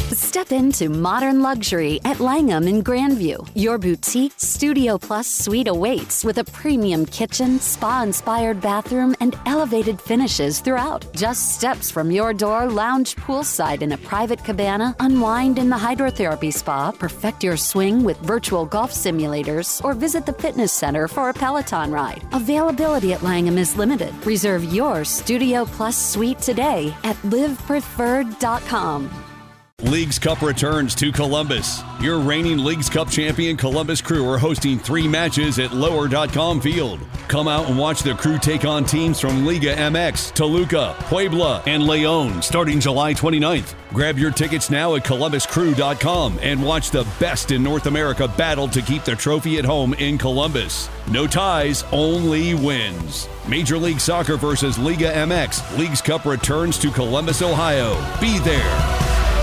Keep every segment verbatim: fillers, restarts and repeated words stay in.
Step into modern luxury at Langham in Grandview. Your boutique Studio Plus suite awaits with a premium kitchen, spa-inspired bathroom, and elevated finishes throughout. Just steps from your door, lounge poolside in a private cabana, unwind in the hydrotherapy spa, perfect your swing with virtual golf simulators, or visit the fitness center for a Peloton ride. Availability at Langham is limited. Reserve your Studio Plus suite today at live preferred dot com. Leagues Cup returns to Columbus. Your reigning Leagues Cup champion Columbus Crew are hosting three matches at lower dot com Field. Come out and watch the Crew take on teams from Liga M X, Toluca, Puebla, and León starting July twenty-ninth. Grab your tickets now at columbus crew dot com and watch the best in North America battle to keep the trophy at home in Columbus. No ties, only wins. Major League Soccer versus Liga M X. Leagues Cup returns to Columbus, Ohio. Be there.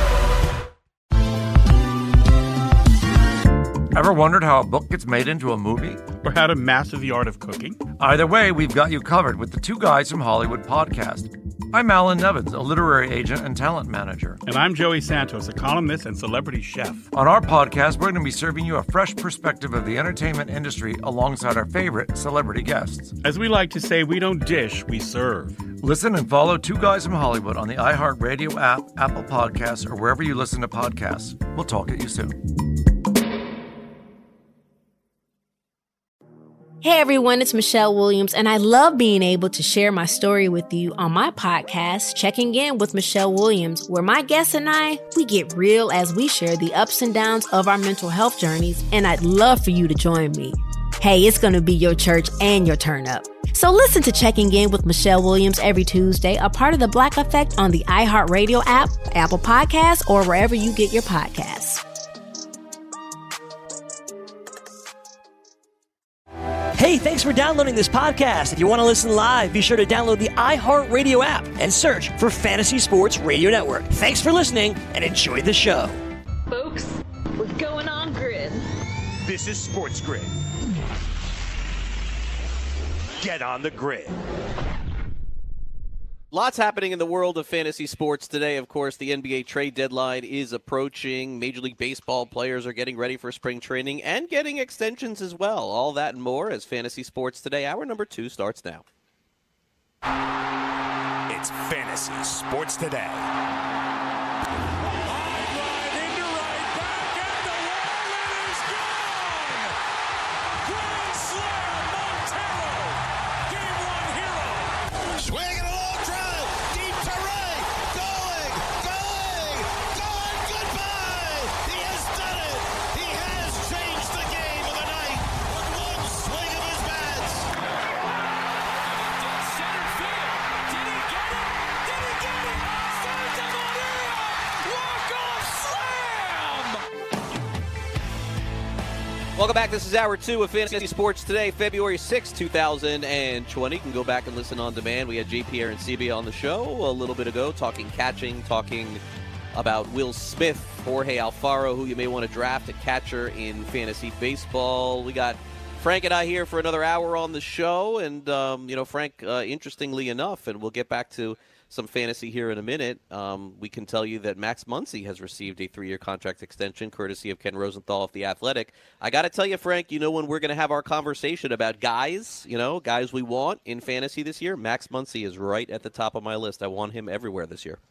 Ever wondered how a book gets made into a movie? Or how to master the art of cooking? Either way, we've got you covered with the Two Guys from Hollywood podcast. I'm Alan Nevins, a literary agent and talent manager. And I'm Joey Santos, a columnist and celebrity chef. On our podcast, we're going to be serving you a fresh perspective of the entertainment industry alongside our favorite celebrity guests. As we like to say, we don't dish, we serve. Listen and follow Two Guys from Hollywood on the iHeartRadio app, Apple Podcasts, or wherever you listen to podcasts. We'll talk at you soon. Hey everyone, it's Michelle Williams, and I love being able to share my story with you on my podcast, Checking In with Michelle Williams, where my guests and I, we get real as we share the ups and downs of our mental health journeys, and I'd love for you to join me. Hey, it's going to be your church and your turn up. So listen to Checking In with Michelle Williams every Tuesday, a part of the Black Effect on the iHeartRadio app, Apple Podcasts, or wherever you get your podcasts. Hey, thanks for downloading this podcast. If you want to listen live, be sure to download the iHeartRadio app and search for Fantasy Sports Radio Network. Thanks for listening and enjoy the show. Folks, we're going on grid. This is Sports Grid. Get on the grid. Lots happening in the world of fantasy sports today. Of course, the N B A trade deadline is approaching. Major League Baseball players are getting ready for spring training and getting extensions as well. All that and more as Fantasy Sports Today. Hour number two starts now. It's Fantasy Sports Today. Welcome back. This is Hour two of Fantasy Sports Today, February sixth, two thousand twenty. You can go back and listen on demand. We had J P Arancibia on the show a little bit ago talking catching, talking about Will Smith, Jorge Alfaro, who you may want to draft a catcher in fantasy baseball. We got Frank and I here for another hour on the show. And, um, you know, Frank, uh, interestingly enough, and we'll get back to some fantasy here in a minute, um, we can tell you that Max Muncy has received a three-year contract extension courtesy of Ken Rosenthal of The Athletic. I got to tell you, Frank, you know, when we're going to have our conversation about guys, you know, guys we want in fantasy this year, Max Muncy is right at the top of my list. I want him everywhere this year.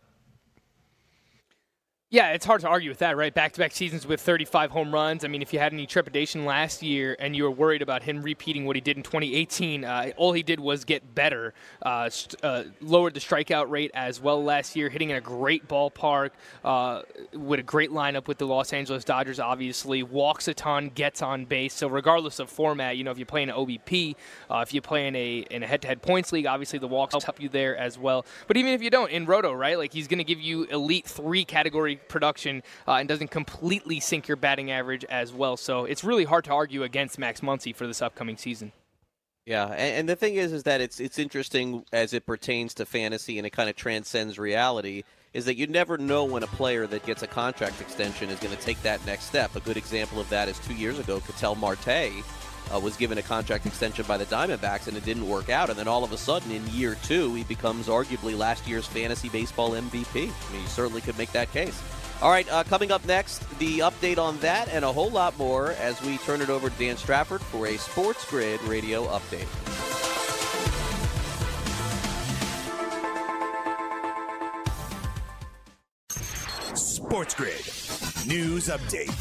Yeah, it's hard to argue with that, right? Back-to-back seasons with thirty-five home runs. I mean, if you had any trepidation last year and you were worried about him repeating what he did in twenty eighteen, uh, all he did was get better. Uh, st- uh, lowered the strikeout rate as well last year, hitting in a great ballpark uh, with a great lineup with the Los Angeles Dodgers, obviously. Walks a ton, gets on base. So regardless of format, you know, if you're playing an O B P, uh, if you play in a, in a head-to-head points league, obviously the walks help you there as well. But even if you don't, in Roto, right, like he's going to give you elite three-category production uh, and doesn't completely sink your batting average as well. So it's really hard to argue against Max Muncy for this upcoming season. Yeah, and, and the thing is is that it's it's interesting as it pertains to fantasy, and it kind of transcends reality, is that you never know when a player that gets a contract extension is going to take that next step. A good example of that is two years ago, Ketel Marte uh, was given a contract extension by the Diamondbacks, and it didn't work out. And then all of a sudden, in year two, he becomes arguably last year's fantasy baseball M V P. I mean, you certainly could make that case. All right, uh, coming up next, the update on that and a whole lot more as we turn it over to Dan Strafford for a Sports Grid radio update. Sports Grid News Update.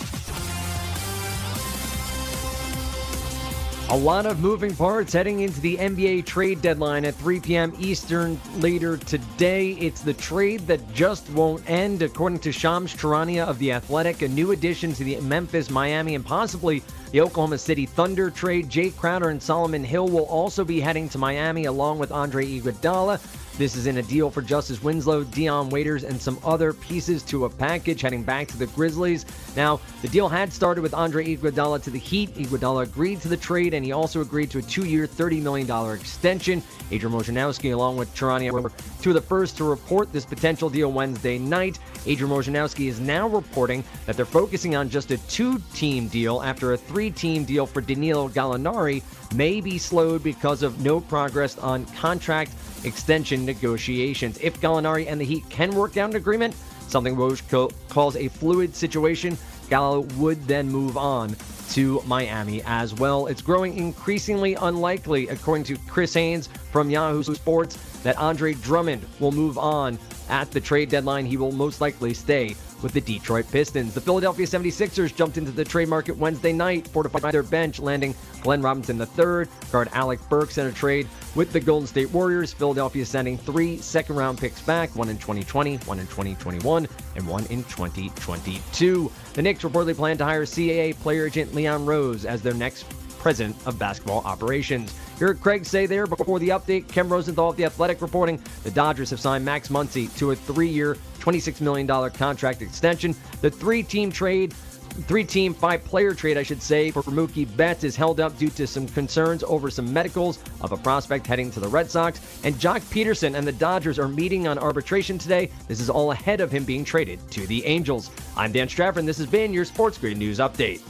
A lot of moving parts heading into the N B A trade deadline at three p.m. Eastern later today. It's the trade that just won't end. According to Shams Charania of The Athletic, a new addition to the Memphis, Miami, and possibly the Oklahoma City Thunder trade. Jay Crowder and Solomon Hill will also be heading to Miami along with Andre Iguodala. This is in a deal for Justice Winslow, Dion Waiters, and some other pieces to a package heading back to the Grizzlies. Now, the deal had started with Andre Iguodala to the Heat. Iguodala agreed to the trade, and he also agreed to a two-year, thirty million dollars extension. Adrian Wojnarowski, along with Charania, were two of the first to report this potential deal Wednesday night. Adrian Wojnarowski is now reporting that they're focusing on just a two-team deal after a three-team deal for Danilo Gallinari may be slowed because of no progress on contract extension negotiations. If Gallinari and the Heat can work out an agreement, something Woj calls a fluid situation, Gallo would then move on to Miami as well. It's growing increasingly unlikely, according to Chris Haynes from Yahoo Sports, that Andre Drummond will move on at the trade deadline. He will most likely stay with the Detroit Pistons. The Philadelphia seventy-sixers jumped into the trade market Wednesday night, fortified their bench, landing Glenn Robinson the third, guard Alec Burks in a trade with the Golden State Warriors. Philadelphia sending three second-round picks back, one in twenty twenty, one in twenty twenty-one, and one in twenty twenty-two. The Knicks reportedly plan to hire C A A player agent Leon Rose as their next president of basketball operations. You heard Craig say there before the update. Ken Rosenthal of The Athletic reporting the Dodgers have signed Max Muncy to a three-year, twenty-six million dollars contract extension. The three-team trade, three-team, five-player trade, I should say, for Mookie Betts is held up due to some concerns over some medicals of a prospect heading to the Red Sox. And Jock Peterson and the Dodgers are meeting on arbitration today. This is all ahead of him being traded to the Angels. I'm Dan Strafford, and this has been your Sports Grid News Update.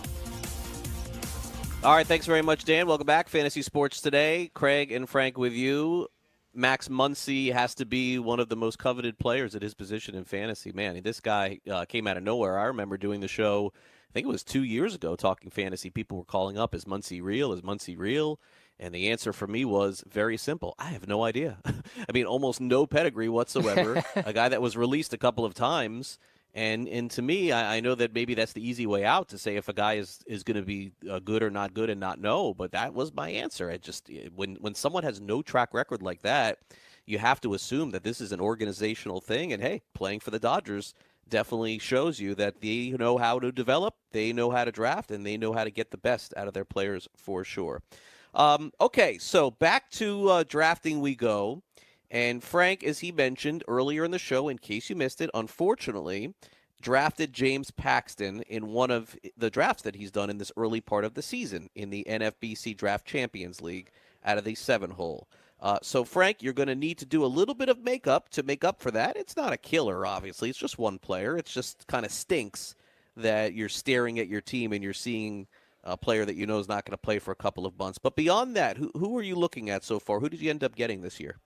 All right, thanks very much, Dan. Welcome back. Fantasy Sports Today. Craig and Frank with you. Max Muncy has to be one of the most coveted players at his position in fantasy. Man, this guy uh, came out of nowhere. I remember doing the show, I think it was two years ago, talking fantasy. People were calling up, is Muncy real? Is Muncy real? And the answer for me was very simple. I have no idea. I mean, almost no pedigree whatsoever. A guy that was released a couple of times. And and to me, I, I know that maybe that's the easy way out to say if a guy is, is going to be uh, good or not good and not know. But that was my answer. I just when when someone has no track record like that, you have to assume that this is an organizational thing. And hey, playing for the Dodgers definitely shows you that they know how to develop, they know how to draft, and they know how to get the best out of their players for sure. Um, okay, so back to uh, drafting we go. And Frank, as he mentioned earlier in the show, in case you missed it, unfortunately, drafted James Paxton in one of the drafts that he's done in this early part of the season in the N F B C Draft Champions League out of the seven hole. Uh, so, Frank, you're going to need to do a little bit of makeup to make up for that. It's not a killer, obviously. It's just one player. It just kind of stinks that you're staring at your team and you're seeing a player that you know is not going to play for a couple of months. But beyond that, who, who are you looking at so far? Who did you end up getting this year?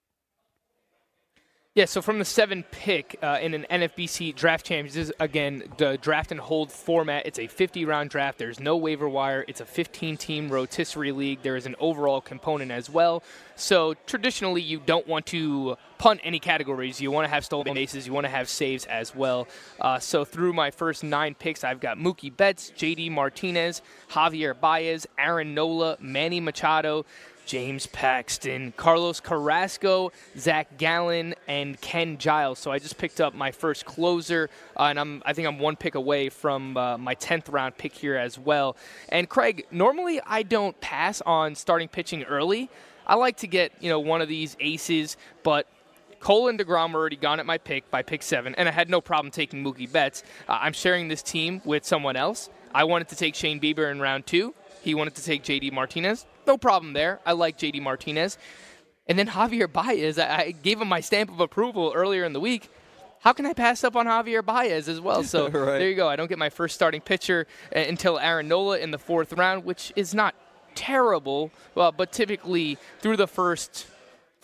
Yeah, so from the seven pick uh, in an N F B C draft champions, this is, again, the draft and hold format. It's a fifty-round draft. There's no waiver wire. It's a fifteen-team rotisserie league. There is an overall component as well. So traditionally, you don't want to punt any categories. You want to have stolen bases. You want to have saves as well. Uh, so through my first nine picks, I've got Mookie Betts, J D Martinez, Javier Baez, Aaron Nola, Manny Machado, James Paxton, Carlos Carrasco, Zach Gallen, and Ken Giles. So I just picked up my first closer, uh, and I'm, I think I'm one pick away from uh, my tenth round pick here as well. And Craig, normally I don't pass on starting pitching early. I like to get, you know, one of these aces, but Cole and DeGrom were already gone at my pick by pick seven, and I had no problem taking Mookie Betts. Uh, I'm sharing this team with someone else. I wanted to take Shane Bieber in round two. He wanted to take J D Martinez. No problem there. I like J D Martinez. And then Javier Baez, I, I gave him my stamp of approval earlier in the week. How can I pass up on Javier Baez as well? So right. There you go. I don't get my first starting pitcher until Aaron Nola in the fourth round, which is not terrible, well, but typically through the first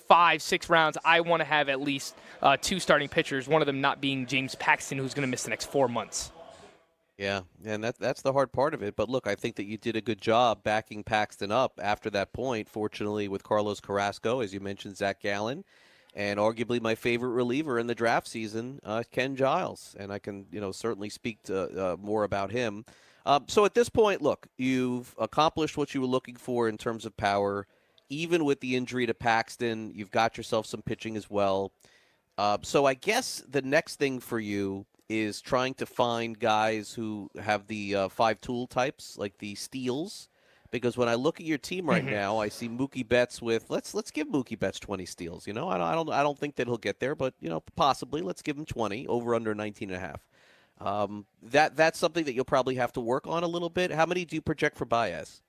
five, six rounds, I want to have at least uh, two starting pitchers, one of them not being James Paxton, who's going to miss the next four months. Yeah, and that, that's the hard part of it. But look, I think that you did a good job backing Paxton up after that point. Fortunately, with Carlos Carrasco, as you mentioned, Zach Gallen, and arguably my favorite reliever in the draft season, uh, Ken Giles. And I can, you know, certainly speak to, uh, more about him. Um, so at this point, look, you've accomplished what you were looking for in terms of power. Even with the injury to Paxton, you've got yourself some pitching as well. Uh, so I guess the next thing for you is trying to find guys who have the uh, five tool types, like the steals. Because when I look at your team right mm-hmm. now, I see Mookie Betts with let's let's give Mookie Betts twenty steals. You know, I don't I don't I don't think that he'll get there, but you know, possibly let's give him twenty over under nineteen and a half. Um, that that's something that you'll probably have to work on a little bit. How many do you project for Baez?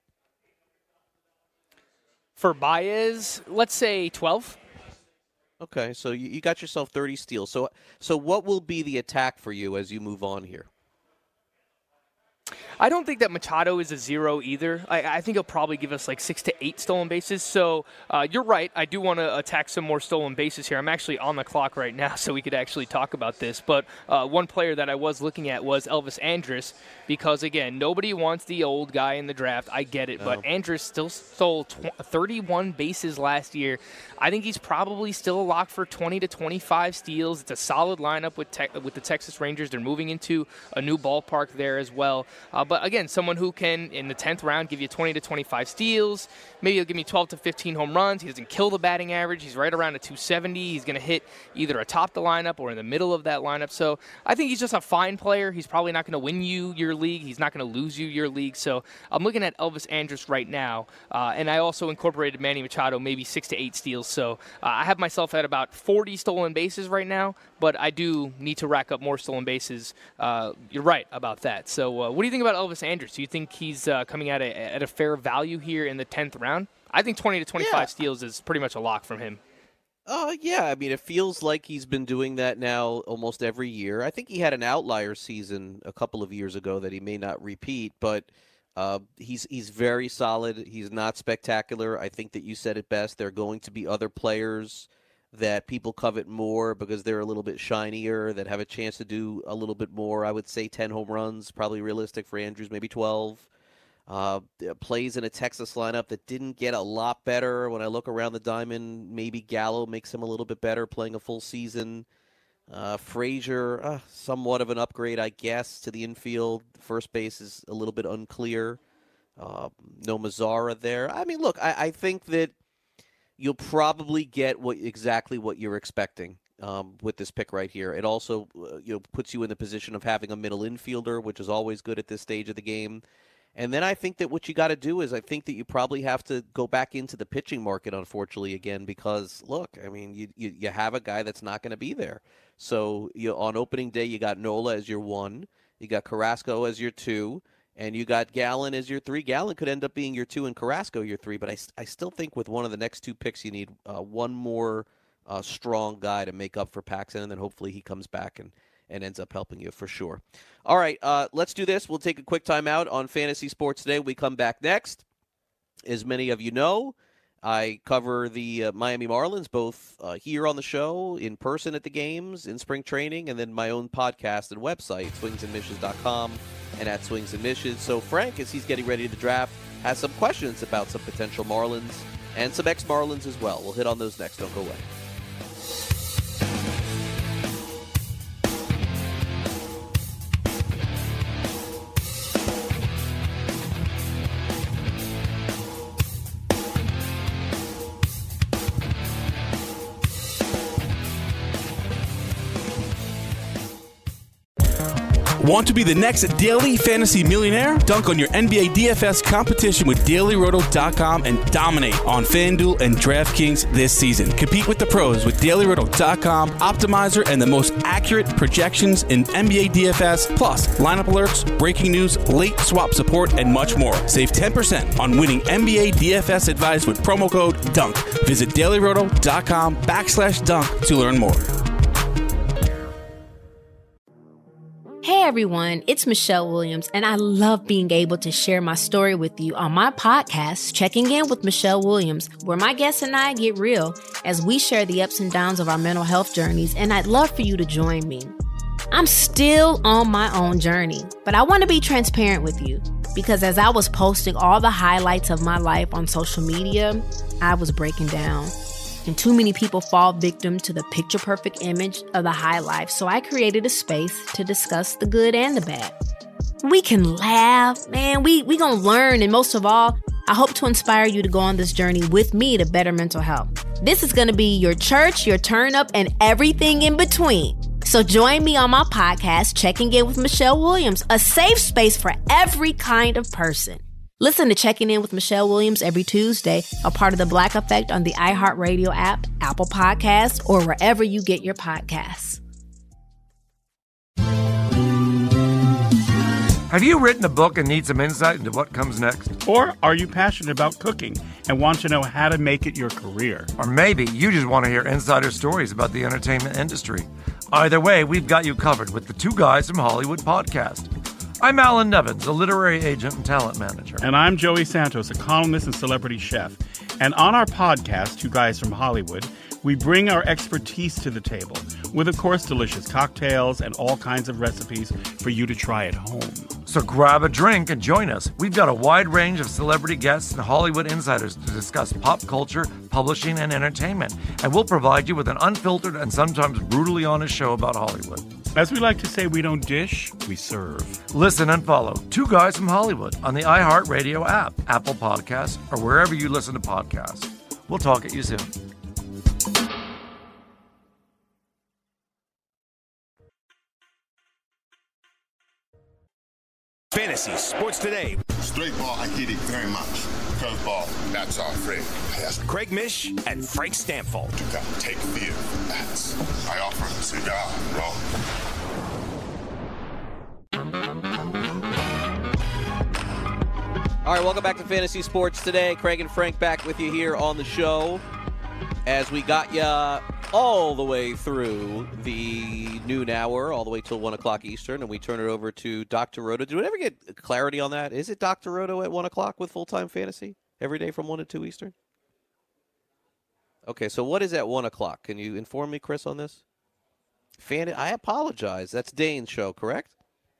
For Baez, let's say twelve. Okay, so you, you got yourself thirty steals. So, so what will be the attack for you as you move on here? I don't think that Machado is a zero either. I, I think he'll probably give us like six to eight stolen bases. So uh, you're right. I do want to attack some more stolen bases here. I'm actually on the clock right now, so we could actually talk about this. But uh, one player that I was looking at was Elvis Andrus because, again, nobody wants the old guy in the draft. I get it. No. But Andrus still stole tw- thirty-one bases last year. I think he's probably still a lock for twenty to twenty-five steals. It's a solid lineup with te- with the Texas Rangers. They're moving into a new ballpark there as well. Uh, but, again, someone who can, in the tenth round, give you twenty to twenty-five steals. Maybe he'll give me twelve to fifteen home runs. He doesn't kill the batting average. He's right around a two seventy. He's going to hit either atop the lineup or in the middle of that lineup. So I think he's just a fine player. He's probably not going to win you your league. He's not going to lose you your league. So I'm looking at Elvis Andrus right now. Uh, and I also incorporated Manny Machado, maybe six to eight steals. So uh, I have myself at about forty stolen bases right now. But I do need to rack up more stolen bases. Uh, you're right about that. So uh, what do you think about Elvis Andrus? Do you think he's uh, coming at a, at a fair value here in the tenth round? I think twenty to twenty-five yeah. steals is pretty much a lock from him. Uh, yeah, I mean, it feels like he's been doing that now almost every year. I think he had an outlier season a couple of years ago that he may not repeat, but uh, he's he's very solid. He's not spectacular. I think that you said it best. There are going to be other players that people covet more because they're a little bit shinier, that have a chance to do a little bit more. I would say ten home runs, probably realistic for Andrus, maybe twelve. Uh, plays in a Texas lineup that didn't get a lot better. When I look around the diamond, maybe Gallo makes him a little bit better playing a full season. Uh, Frazier, uh, somewhat of an upgrade, I guess, to the infield. First base is a little bit unclear. Uh, no Mazzara there. I mean, look, I, I think that you'll probably get what exactly what you're expecting um, with this pick right here. It also uh, you know puts you in the position of having a middle infielder, which is always good at this stage of the game. And then I think that what you got to do is I think that you probably have to go back into the pitching market, unfortunately, again, because, look, I mean, you you, you have a guy that's not going to be there. So you, on opening day, you got Nola as your one, you got Carrasco as your two, and you got Gallen as your three. Gallen could end up being your two and Carrasco your three, but I, I still think with one of the next two picks, you need uh, one more uh, strong guy to make up for Paxton, and then hopefully he comes back and, and ends up helping you for sure. All right, uh, let's do this. We'll take a quick time out on Fantasy Sports Today. We come back next. As many of you know, I cover the uh, Miami Marlins, both uh, here on the show, in person at the games, in spring training, and then my own podcast and website, swings and mishes dot com and at Swings and Mishes. So Frank, as he's getting ready to draft, has some questions about some potential Marlins and some ex-Marlins as well. We'll hit on those next. Don't go away. Want to be the next daily fantasy millionaire? Dunk on your N B A D F S competition with Daily Roto dot com and dominate on FanDuel and DraftKings this season. Compete with the pros with Daily Roto dot com, Optimizer, and the most accurate projections in N B A D F S, plus lineup alerts, breaking news, late swap support, and much more. Save ten percent on winning N B A D F S advice with promo code DUNK. Visit Daily Roto dot com backslash dunk to learn more. Hey everyone, it's Michelle Williams, and I love being able to share my story with you on my podcast, Checking In with Michelle Williams, where my guests and I get real as we share the ups and downs of our mental health journeys, and I'd love for you to join me. I'm still on my own journey, but I want to be transparent with you because as I was posting all the highlights of my life on social media, I was breaking down. And too many people fall victim to the picture-perfect image of the high life, so I created a space to discuss the good and the bad. We can laugh, man, we we gonna learn, and most of all, I hope to inspire you to go on this journey with me to better mental health. This is gonna be your church, your turn-up, and everything in between. So join me on my podcast, Checking In with Michelle Williams, a safe space for every kind of person. Listen to Checking In with Michelle Williams every Tuesday, a part of the Black Effect on the iHeartRadio app, Apple Podcasts, or wherever you get your podcasts. Have you written a book and need some insight into what comes next? Or are you passionate about cooking and want to know how to make it your career? Or maybe you just want to hear insider stories about the entertainment industry. Either way, we've got you covered with the Two Guys from Hollywood podcast. I'm Alan Nevins, a literary agent and talent manager. And I'm Joey Santos, a columnist and celebrity chef. And on our podcast, Two Guys from Hollywood, we bring our expertise to the table with, of course, delicious cocktails and all kinds of recipes for you to try at home. So grab a drink and join us. We've got a wide range of celebrity guests and Hollywood insiders to discuss pop culture, publishing, and entertainment. And we'll provide you with an unfiltered and sometimes brutally honest show about Hollywood. As we like to say, we don't dish, we serve. Listen and follow Two Guys from Hollywood on the iHeartRadio app, Apple Podcasts, or wherever you listen to podcasts. We'll talk at you soon. Fantasy Sports Today. Straight ball, I get it very much. Curveball, that's our friend. Yes. Craig Mish and Frank Stamford. You got to take fear from that. I offer a cigar. Well. All right, welcome back to Fantasy Sports Today. Craig and Frank back with you here on the show as we got you all the way through the noon hour, all the way till one o'clock Eastern, and we turn it over to Doctor Roto. Did we ever get clarity on that? Is it Doctor Roto at one o'clock with full-time fantasy every day from one to two Eastern? Okay, so what is at one o'clock? Can you inform me, Chris, on this? Fan- I apologize. That's Dane's show, correct?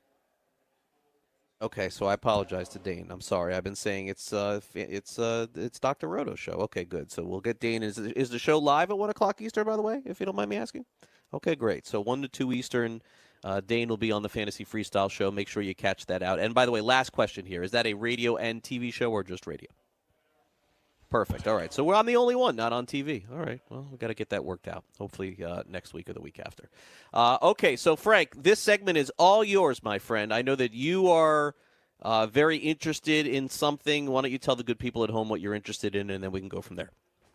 Okay, so I apologize to Dane. I'm sorry. I've been saying it's uh it's uh it's Doctor Roto's show. Okay, good. So we'll get Dane. Is is the show live at one o'clock Eastern, by the way, if you don't mind me asking? Okay, great. So one to two Eastern, uh, Dane will be on the Fantasy Freestyle show. Make sure you catch that out. And by the way, last question here: is that a radio and T V show or just radio? Perfect. All right. So we're I'm the only one not on T V. All right. Well, we got to get that worked out. Hopefully uh, next week or the week after. Uh, okay. So Frank, this segment is all yours, my friend. I know that you are uh, very interested in something. Why don't you tell the good people at home what you're interested in, and then we can go from there.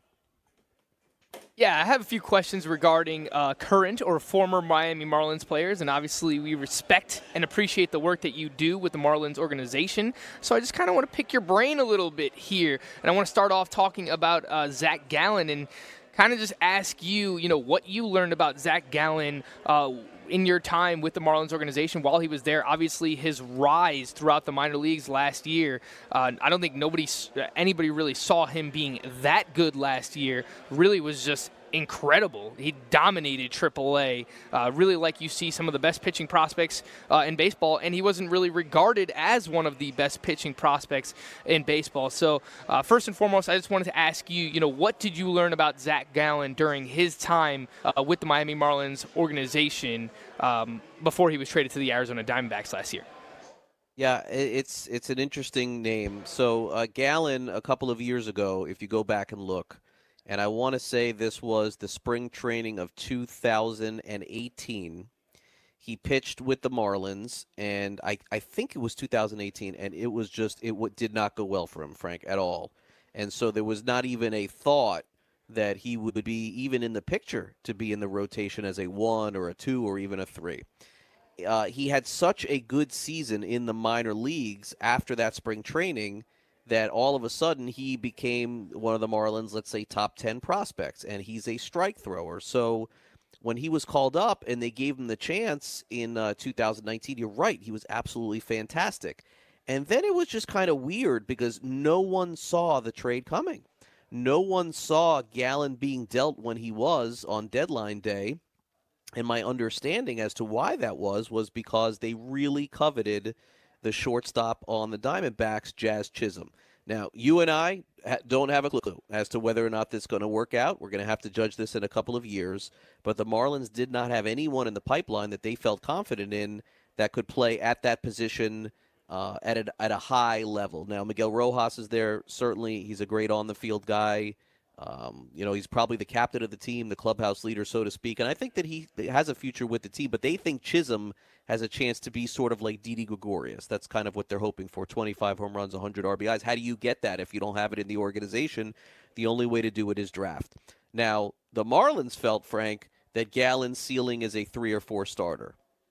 Yeah, I have a few questions regarding uh, current or former Miami Marlins players, and obviously we respect and appreciate the work that you do with the Marlins organization. So I just kind of want to pick your brain a little bit here, and I want to start off talking about uh, Zach Gallen and kind of just ask you, you know, what you learned about Zach Gallen uh, in your time with the Marlins organization while he was there. Obviously, his rise throughout the minor leagues last year, uh, I don't think nobody, anybody really saw him being that good last year. Really was just incredible. He dominated triple A, uh, really like you see some of the best pitching prospects uh, in baseball, and he wasn't really regarded as one of the best pitching prospects in baseball. So uh, first and foremost, I just wanted to ask you, you know, what did you learn about Zach Gallen during his time uh, with the Miami Marlins organization um, before he was traded to the Arizona Diamondbacks last year? Yeah, it's it's an interesting name. So uh, Gallen, a couple of years ago, if you go back and look, and I want to say this was the spring training of two thousand eighteen. He pitched with the Marlins, and I, I think it was two thousand eighteen, and it was just, it w- did not go well for him, Frank, at all. And so there was not even a thought that he would be even in the picture to be in the rotation as a one or a two or even a three. Uh, he had such a good season in the minor leagues after that spring training that all of a sudden he became one of the Marlins, let's say, top ten prospects, and he's a strike thrower. So when he was called up and they gave him the chance in uh, two thousand nineteen, you're right, he was absolutely fantastic. And then it was just kind of weird because no one saw the trade coming. No one saw Gallen being dealt when he was on deadline day. And my understanding as to why that was was because they really coveted the shortstop on the Diamondbacks, Jazz Chisholm. Now, you and I don't have a clue as to whether or not this is going to work out. We're going to have to judge this in a couple of years. But the Marlins did not have anyone in the pipeline that they felt confident in that could play at that position uh, at, a, at a high level. Now, Miguel Rojas is there. Certainly, he's a great on-the-field guy. Um, you know, he's probably the captain of the team, the clubhouse leader, so to speak. And I think that he has a future with the team. But they think Chisholm has a chance to be sort of like Didi Gregorius. That's kind of what they're hoping for, twenty-five home runs, one hundred R B Is. How do you get that if you don't have it in the organization? The only way to do it is draft. Now, the Marlins felt, Frank, that Gallen's ceiling is a three or four starter.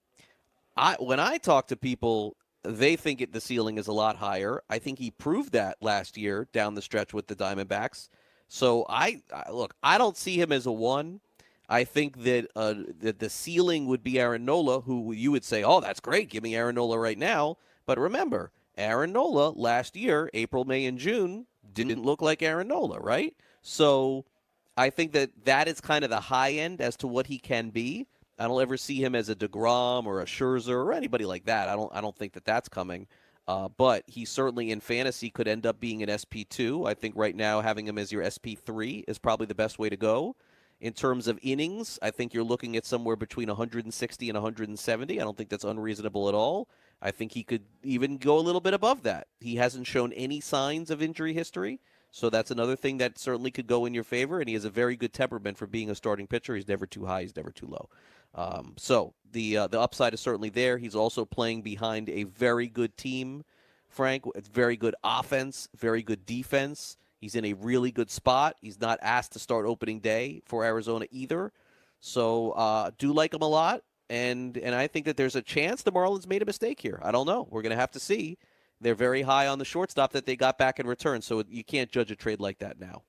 I When I talk to people, they think it, the ceiling is a lot higher. I think he proved that last year down the stretch with the Diamondbacks. So, I, I look, I don't see him as a one. I think that, uh, that the ceiling would be Aaron Nola, who you would say, oh, that's great, give me Aaron Nola right now. But remember, Aaron Nola last year, April, May, and June, didn't look like Aaron Nola, right? So I think that that is kind of the high end as to what he can be. I don't ever see him as a DeGrom or a Scherzer or anybody like that. I don't I don't think that that's coming. Uh, but he certainly in fantasy could end up being an S P two. I think right now having him as your S P three is probably the best way to go. In terms of innings, I think you're looking at somewhere between one hundred sixty and one hundred seventy. I don't think that's unreasonable at all. I think he could even go a little bit above that. He hasn't shown any signs of injury history, so that's another thing that certainly could go in your favor, and he has a very good temperament for being a starting pitcher. He's never too high, he's never too low. Um, so the uh, the upside is certainly there. He's also playing behind a very good team, Frank. It's very good offense, very good defense. He's in a really good spot. He's not asked to start opening day for Arizona either. So uh, do like him a lot, and and I think that there's a chance the Marlins made a mistake here. I don't know. We're going to have to see. They're very high on the shortstop that they got back in return, so you can't judge a trade like that now.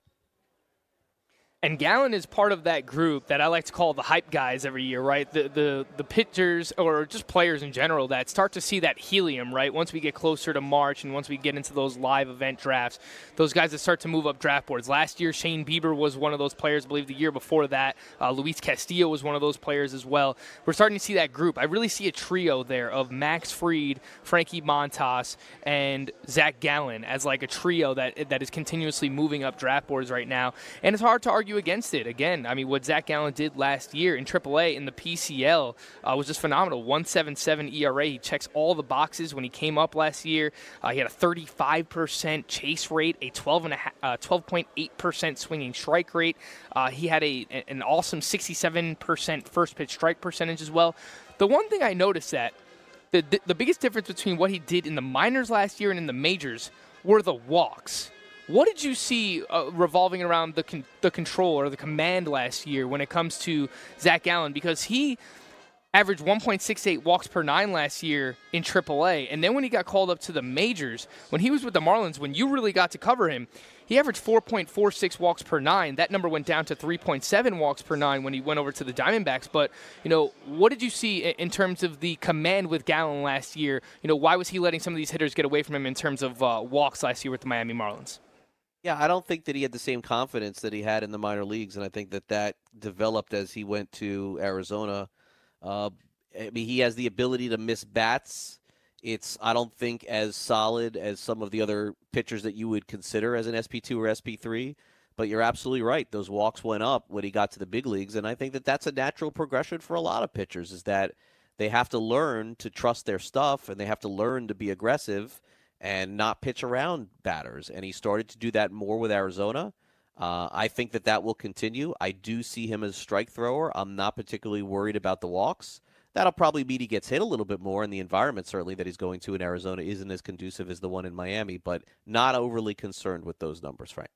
And Gallen is part of that group that I like to call the hype guys every year, right? The the the pitchers or just players in general that start to see that helium, right? Once we get closer to March and once we get into those live event drafts, those guys that start to move up draft boards. Last year, Shane Bieber was one of those players. I believe the year before that, uh, Luis Castillo was one of those players as well. We're starting to see that group. I really see a trio there of Max Fried, Frankie Montas, and Zach Gallen as like a trio that that is continuously moving up draft boards right now. And it's hard to argue against it. Again, I mean, what Zach Gallen did last year in triple A in the P C L uh, was just phenomenal. one point seven seven E R A. He checks all the boxes when he came up last year. Uh, he had a thirty-five percent chase rate, a twelve point eight percent swinging strike rate. Uh, he had a an awesome sixty-seven percent first pitch strike percentage as well. The one thing I noticed that the, the, the biggest difference between what he did in the minors last year and in the majors were the walks. What did you see uh, revolving around the con- the control or the command last year when it comes to Zach Gallen? Because he averaged one point six eight walks per nine last year in triple A. And then when he got called up to the majors, when he was with the Marlins, when you really got to cover him, he averaged four point four six walks per nine. That number went down to three point seven walks per nine when he went over to the Diamondbacks. But, you know, what did you see in terms of the command with Gallen last year? You know, why was he letting some of these hitters get away from him in terms of uh, walks last year with the Miami Marlins? Yeah, I don't think that he had the same confidence that he had in the minor leagues, and I think that that developed as he went to Arizona. Uh, I mean, he has the ability to miss bats. It's, I don't think, as solid as some of the other pitchers that you would consider as an S P two or S P three, but you're absolutely right. Those walks went up when he got to the big leagues, and I think that that's a natural progression for a lot of pitchers, is that they have to learn to trust their stuff, and they have to learn to be aggressive and not pitch around batters. And he started to do that more with Arizona. Uh, I think that that will continue. I do see him as a strike thrower. I'm not particularly worried about the walks. That'll probably mean he gets hit a little bit more, and the environment certainly that he's going to in Arizona isn't as conducive as the one in Miami, but not overly concerned with those numbers, Frank.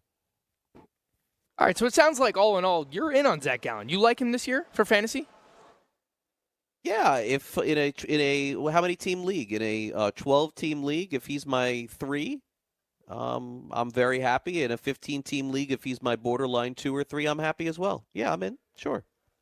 All right, so it sounds like all in all, you're in on Zach Gallen. You like him this year for fantasy? Yeah, if in a in a how many team league in a uh, twelve team league, if he's my three, um, I'm very happy. In a fifteen team league, if he's my borderline two or three, I'm happy as well. Yeah, I'm in. Sure.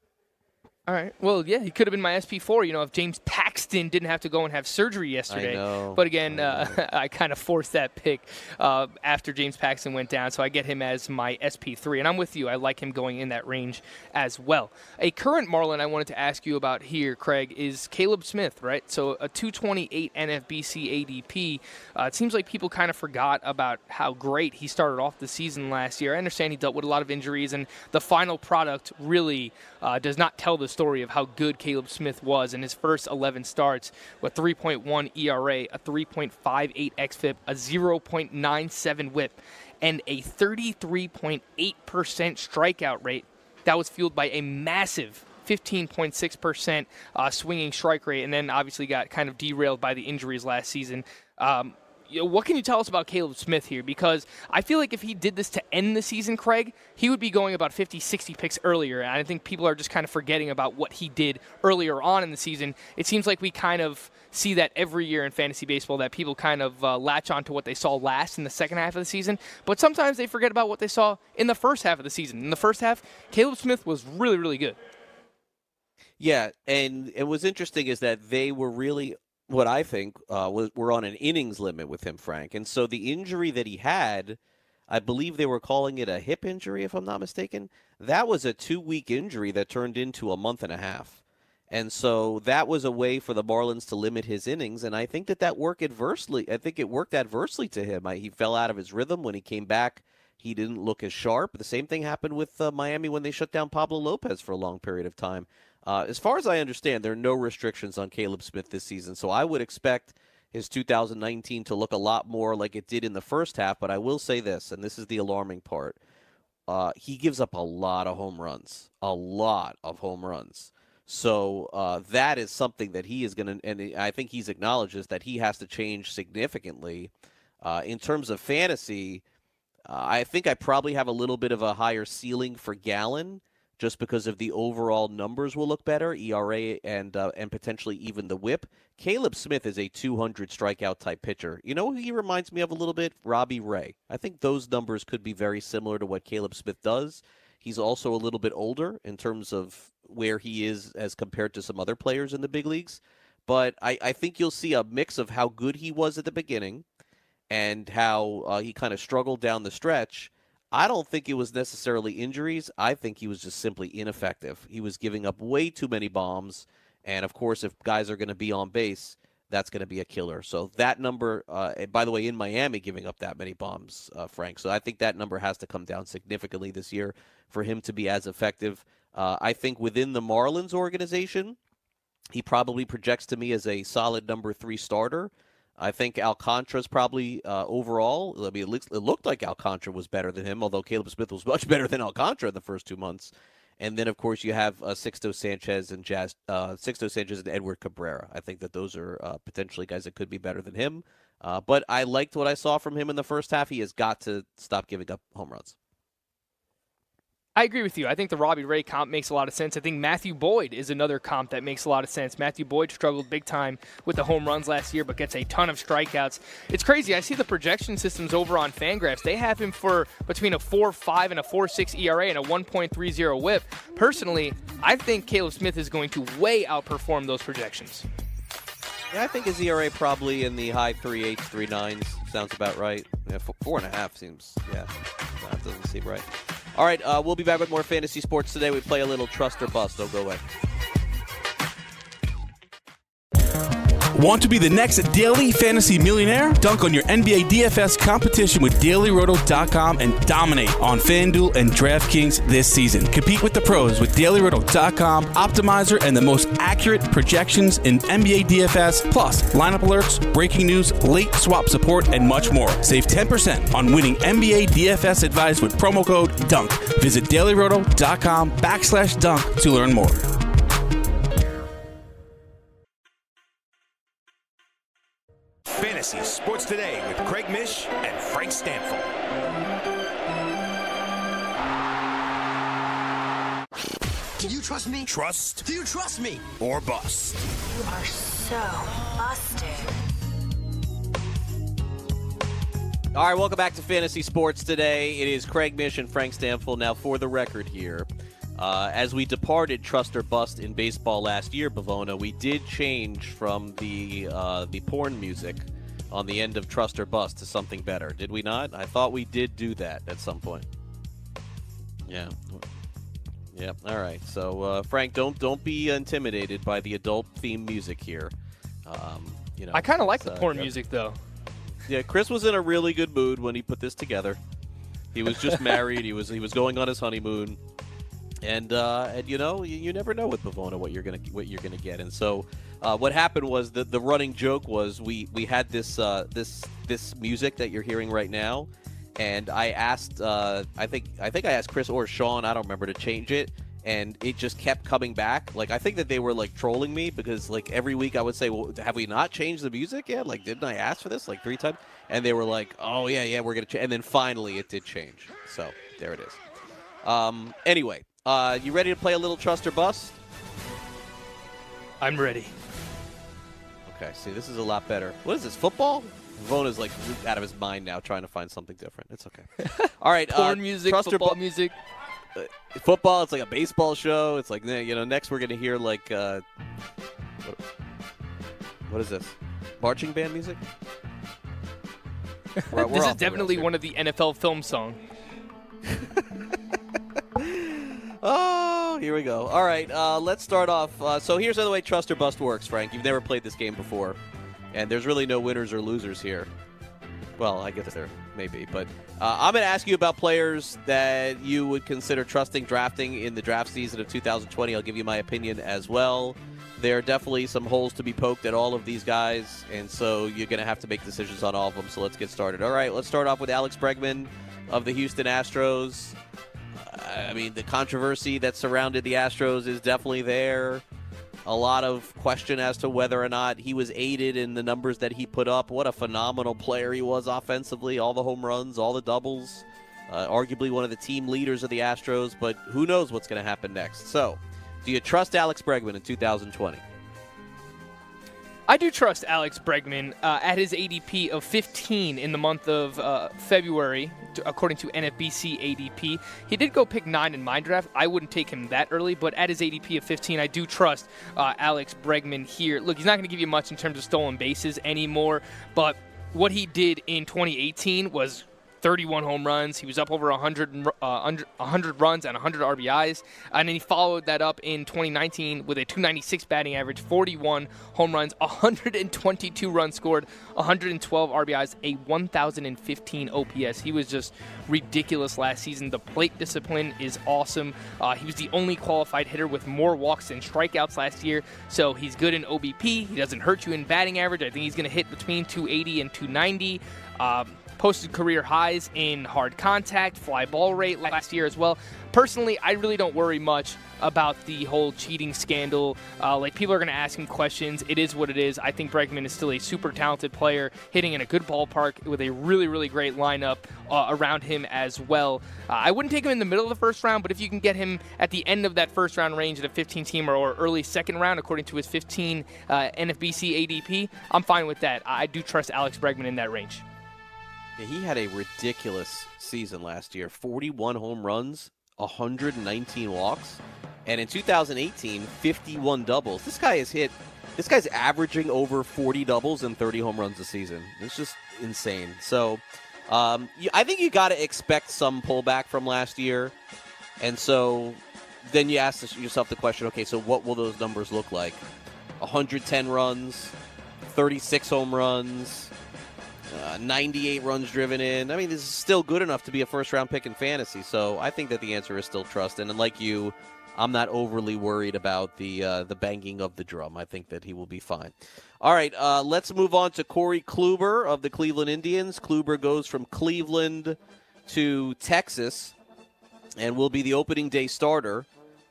All right. Well, yeah, he could have been my S P four, you know, if James Paxton didn't have to go and have surgery yesterday. I know. But again, I, uh, I kind of forced that pick uh, after James Paxton went down, so I get him as my S P three. And I'm with you. I like him going in that range as well. A current Marlin I wanted to ask you about here, Craig, is Caleb Smith, right? So a two twenty-eight N F B C A D P. Uh, it seems like people kind of forgot about how great he started off the season last year. I understand he dealt with a lot of injuries, and the final product really uh, does not tell the story of how good Caleb Smith was in his first eleven starts with three point one E R A, a three point five eight X F I P, a zero point nine seven whip, and a thirty-three point eight percent strikeout rate. That was fueled by a massive fifteen point six percent uh, swinging strike rate, and then obviously got kind of derailed by the injuries last season. Um, You know, what can you tell us about Caleb Smith here? Because I feel like if he did this to end the season, Craig, he would be going about fifty, sixty picks earlier. And I think people are just kind of forgetting about what he did earlier on in the season. It seems like we kind of see that every year in fantasy baseball, that people kind of uh, latch on to what they saw last in the second half of the season. But sometimes they forget about what they saw in the first half of the season. In the first half, Caleb Smith was really, really good. Yeah, and, and what's interesting is that they were really – what I think uh, was we're on an innings limit with him, Frank. And so the injury that he had, I believe they were calling it a hip injury, if I'm not mistaken. That was a two-week injury that turned into a month and a half. And so that was a way for the Marlins to limit his innings, and I think that that worked adversely. I think it worked adversely to him. I, he fell out of his rhythm. When he came back, he didn't look as sharp. The same thing happened with uh, Miami when they shut down Pablo Lopez for a long period of time. Uh, as far as I understand, there are no restrictions on Caleb Smith this season, so I would expect his two thousand nineteen to look a lot more like it did in the first half, but I will say this, and this is the alarming part. Uh, he gives up a lot of home runs, a lot of home runs. So uh, that is something that he is going to, and I think he's acknowledges that he has to change significantly. Uh, in terms of fantasy, uh, I think I probably have a little bit of a higher ceiling for Gallen, just because of the overall numbers will look better, E R A and uh, and potentially even the whip. Caleb Smith is a two hundred strikeout type pitcher. You know who he reminds me of a little bit? Robbie Ray. I think those numbers could be very similar to what Caleb Smith does. He's also a little bit older in terms of where he is as compared to some other players in the big leagues. But I, I think you'll see a mix of how good he was at the beginning and how uh, he kind of struggled down the stretch. I don't think it was necessarily injuries. I think he was just simply ineffective. He was giving up way too many bombs. And, of course, if guys are going to be on base, that's going to be a killer. So that number, uh, and by the way, in Miami giving up that many bombs, uh, Frank. So I think that number has to come down significantly this year for him to be as effective. Uh, I think within the Marlins organization, he probably projects to me as a solid number three starter. I think Alcantara's probably uh, overall, I mean, it, looks, it looked like Alcantara was better than him, although Caleb Smith was much better than Alcantara in the first two months. And then, of course, you have uh, Sixto Sanchez and Jazz, uh, Sixto Sanchez and Edward Cabrera. I think that those are uh, potentially guys that could be better than him. Uh, but I liked what I saw from him in the first half. He has got to stop giving up home runs. I agree with you. I think the Robbie Ray comp makes a lot of sense. I think Matthew Boyd is another comp that makes a lot of sense. Matthew Boyd struggled big time with the home runs last year, but gets a ton of strikeouts. It's crazy. I see the projection systems over on Fangraphs. They have him for between a four point five and a four point six E R A and a one point three oh whip. Personally, I think Caleb Smith is going to way outperform those projections. Yeah, I think his E R A probably in the high three eights, three nines. Sounds about right. Yeah, four and a half seems, yeah, that doesn't seem right. All right, uh, we'll be back with more fantasy sports today. We play a little trust or bust. Don't go away. Want to be the next daily fantasy millionaire? Dunk on your N B A D F S competition with Daily Roto dot com and dominate on FanDuel and DraftKings this season. Compete with the pros with Daily Roto dot com, Optimizer, and the most accurate projections in N B A D F S, plus lineup alerts, breaking news, late swap support, and much more. Save ten percent on winning N B A D F S advice with promo code DUNK. Visit Daily Roto dot com backslash dunk to learn more. Fantasy Sports Today with Craig Mish and Frank Stanfield. Do you trust me? Trust. Do you trust me? Or bust. You are so busted. All right, welcome back to Fantasy Sports Today. It is Craig Mish and Frank Stanfield. Now, for the record here, Uh, as we departed Trust or Bust in baseball last year, Bavona, we did change from the uh, the porn music on the end of Trust or Bust to something better, did we not? I thought we did do that at some point. Yeah. Yep. All right. So, uh, Frank, don't don't be intimidated by the adult theme music here. Um, you know, I kind of like the uh, porn yeah. music, though. Yeah, Chris was in a really good mood when he put this together. He was just married. He was he was going on his honeymoon. And uh, and you know you, you never know with Bavona what you're gonna what you're gonna get. And so uh, what happened was that the running joke was we we had this uh, this this music that you're hearing right now, and I asked uh, I think I think I asked Chris or Sean, I don't remember, to change it, and it just kept coming back. Like I think that they were like trolling me because like every week I would say, well, have we not changed the music yet? Like didn't I ask for this like three times? And they were like, oh yeah yeah we're gonna change. And then finally it did change. So there it is. Um, anyway. Uh, you ready to play a little Trust or Bust? I'm ready. Okay, see, this is a lot better. What is this, football? Vona's like out of his mind now trying to find something different. It's okay. All right. Porn uh, music, Trust football or Bu- music. Uh, football, it's like a baseball show. It's like, you know, next we're going to hear like, uh, what, what is this? Marching band music? We're, we're this is off the definitely rails one of the N F L film songs. Oh, here we go. All right, uh, let's start off. Uh, so here's how the way Trust or Bust works, Frank. You've never played this game before, and there's really no winners or losers here. Well, I guess there may be, but uh, I'm going to ask you about players that you would consider trusting drafting in the draft season of two thousand twenty. I'll give you my opinion as well. There are definitely some holes to be poked at all of these guys, and so you're going to have to make decisions on all of them, so let's get started. All right, let's start off with Alex Bregman of the Houston Astros. I mean, the controversy that surrounded the Astros is definitely there. A lot of question as to whether or not he was aided in the numbers that he put up. What a phenomenal player he was offensively. All the home runs, all the doubles. Uh, arguably one of the team leaders of the Astros, but who knows what's going to happen next. So, do you trust Alex Bregman in two thousand twenty? I do trust Alex Bregman uh, at his A D P of fifteen in the month of uh, February, to, according to N F B C A D P. He did go pick nine in my draft. I wouldn't take him that early, but at his A D P of fifteen, I do trust uh, Alex Bregman here. Look, he's not going to give you much in terms of stolen bases anymore, but what he did in twenty eighteen was thirty-one home runs. He was up over one hundred, uh, one hundred runs and one hundred R B Is. And then he followed that up in twenty nineteen with a two ninety-six batting average, forty-one home runs, one hundred twenty-two runs scored, one hundred twelve R B Is, a one thousand fifteen O P S. He was just ridiculous last season. The plate discipline is awesome. Uh, he was the only qualified hitter with more walks than strikeouts last year. So he's good in O B P. He doesn't hurt you in batting average. I think he's going to hit between two eighty and two ninety. Um, posted career highs in hard contact, fly ball rate last year as well. Personally, I really don't worry much about the whole cheating scandal. Uh, like, people are going to ask him questions. It is what it is. I think Bregman is still a super talented player, hitting in a good ballpark with a really, really great lineup uh, around him as well. Uh, I wouldn't take him in the middle of the first round, but if you can get him at the end of that first round range at a fifteen-teamer or early second round, according to his fifteen uh, N F B C A D P, I'm fine with that. I do trust Alex Bregman in that range. Yeah, he had a ridiculous season last year. forty-one home runs, one hundred nineteen walks, and in two thousand eighteen, fifty-one doubles. This guy has hit, this guy's averaging over forty doubles and thirty home runs a season. It's just insane. So um, you, I think you got to expect some pullback from last year. And so then you ask yourself the question, okay, so what will those numbers look like? one hundred ten runs, thirty-six home runs, Uh, ninety-eight runs driven in. I mean, this is still good enough to be a first-round pick in fantasy, so I think that the answer is still trust. And like you, I'm not overly worried about the uh, the banging of the drum. I think that he will be fine. All right, uh, let's move on to Corey Kluber of the Cleveland Indians. Kluber goes from Cleveland to Texas and will be the opening day starter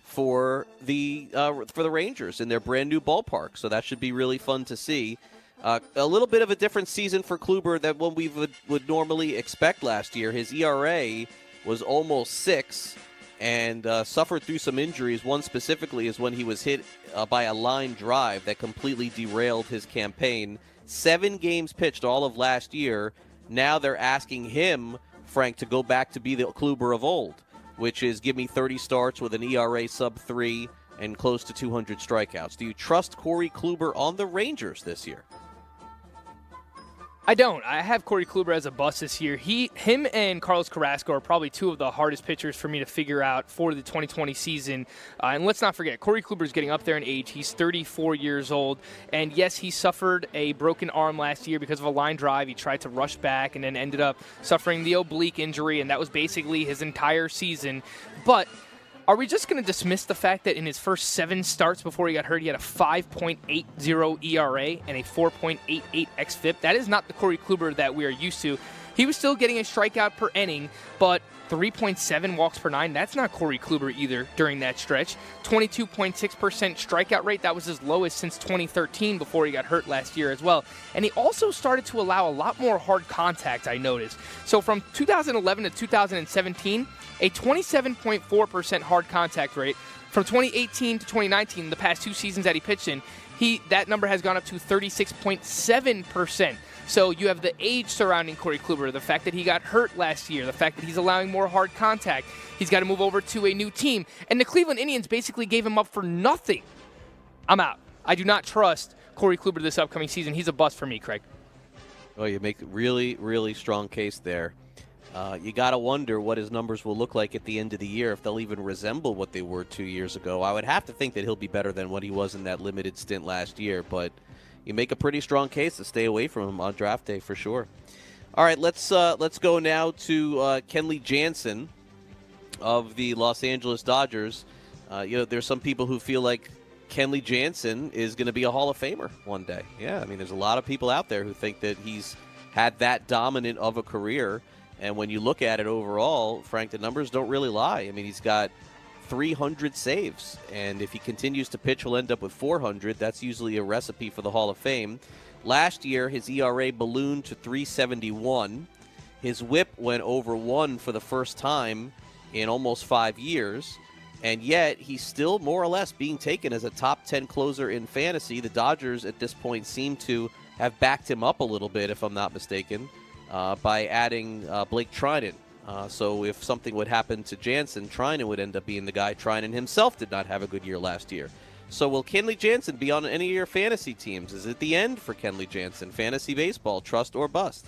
for the uh, for the Rangers in their brand-new ballpark, so that should be really fun to see. Uh, a little bit of a different season for Kluber than what we would, would normally expect last year. His E R A was almost six and uh, suffered through some injuries. One specifically is when he was hit uh, by a line drive that completely derailed his campaign. Seven games pitched all of last year. Now they're asking him, Frank, to go back to be the Kluber of old. which is give me thirty starts with an E R A sub three and close to two hundred strikeouts. Do you trust Corey Kluber on the Rangers this year? I don't. I have Corey Kluber as a bust this year. He, him and Carlos Carrasco are probably two of the hardest pitchers for me to figure out for the twenty twenty season. Uh, and let's not forget, Corey Kluber is getting up there in age. He's thirty-four years old. And yes, he suffered a broken arm last year because of a line drive. He tried to rush back and then ended up suffering the oblique injury, and that was basically his entire season. But are we just going to dismiss the fact that in his first seven starts before he got hurt, he had a five point eight oh E R A and a four point eight eight xFIP? That is not the Corey Kluber that we are used to. He was still getting a strikeout per inning, but three point seven walks per nine, that's not Corey Kluber either during that stretch. twenty-two point six percent strikeout rate, that was his lowest since twenty thirteen before he got hurt last year as well. And he also started to allow a lot more hard contact, I noticed. So from two thousand eleven to two thousand seventeen, a twenty-seven point four percent hard contact rate. From twenty eighteen to twenty nineteen, the past two seasons that he pitched in, he that number has gone up to thirty-six point seven percent. So you have the age surrounding Corey Kluber, the fact that he got hurt last year, the fact that he's allowing more hard contact. He's got to move over to a new team. And the Cleveland Indians basically gave him up for nothing. I'm out. I do not trust Corey Kluber this upcoming season. He's a bust for me, Craig. Well, you make a really, really strong case there. Uh, you got to wonder what his numbers will look like at the end of the year, if they'll even resemble what they were two years ago. I would have to think that he'll be better than what he was in that limited stint last year, but you make a pretty strong case to stay away from him on draft day for sure. All right, let's uh, let's go now to uh, Kenley Jansen of the Los Angeles Dodgers. Uh, you know, there's some people who feel like Kenley Jansen is going to be a Hall of Famer one day. Yeah, I mean, there's a lot of people out there who think that he's had that dominant of a career. And when you look at it overall, Frank, the numbers don't really lie. I mean, he's got three hundred saves, and if he continues to pitch, he'll end up with four hundred. That's usually a recipe for the Hall of Fame. Last year, his E R A ballooned to three seventy-one. His whip went over one for the first time in almost five years, and yet he's still more or less being taken as a top ten closer in fantasy. The Dodgers at this point seem to have backed him up a little bit, if I'm not mistaken, uh, by adding uh, Blake Treinen. Uh, so if something would happen to Jansen, Treinen would end up being the guy. Treinen himself did not have a good year last year. So will Kenley Jansen be on any of your fantasy teams? Is it the end for Kenley Jansen? Fantasy baseball, trust or bust?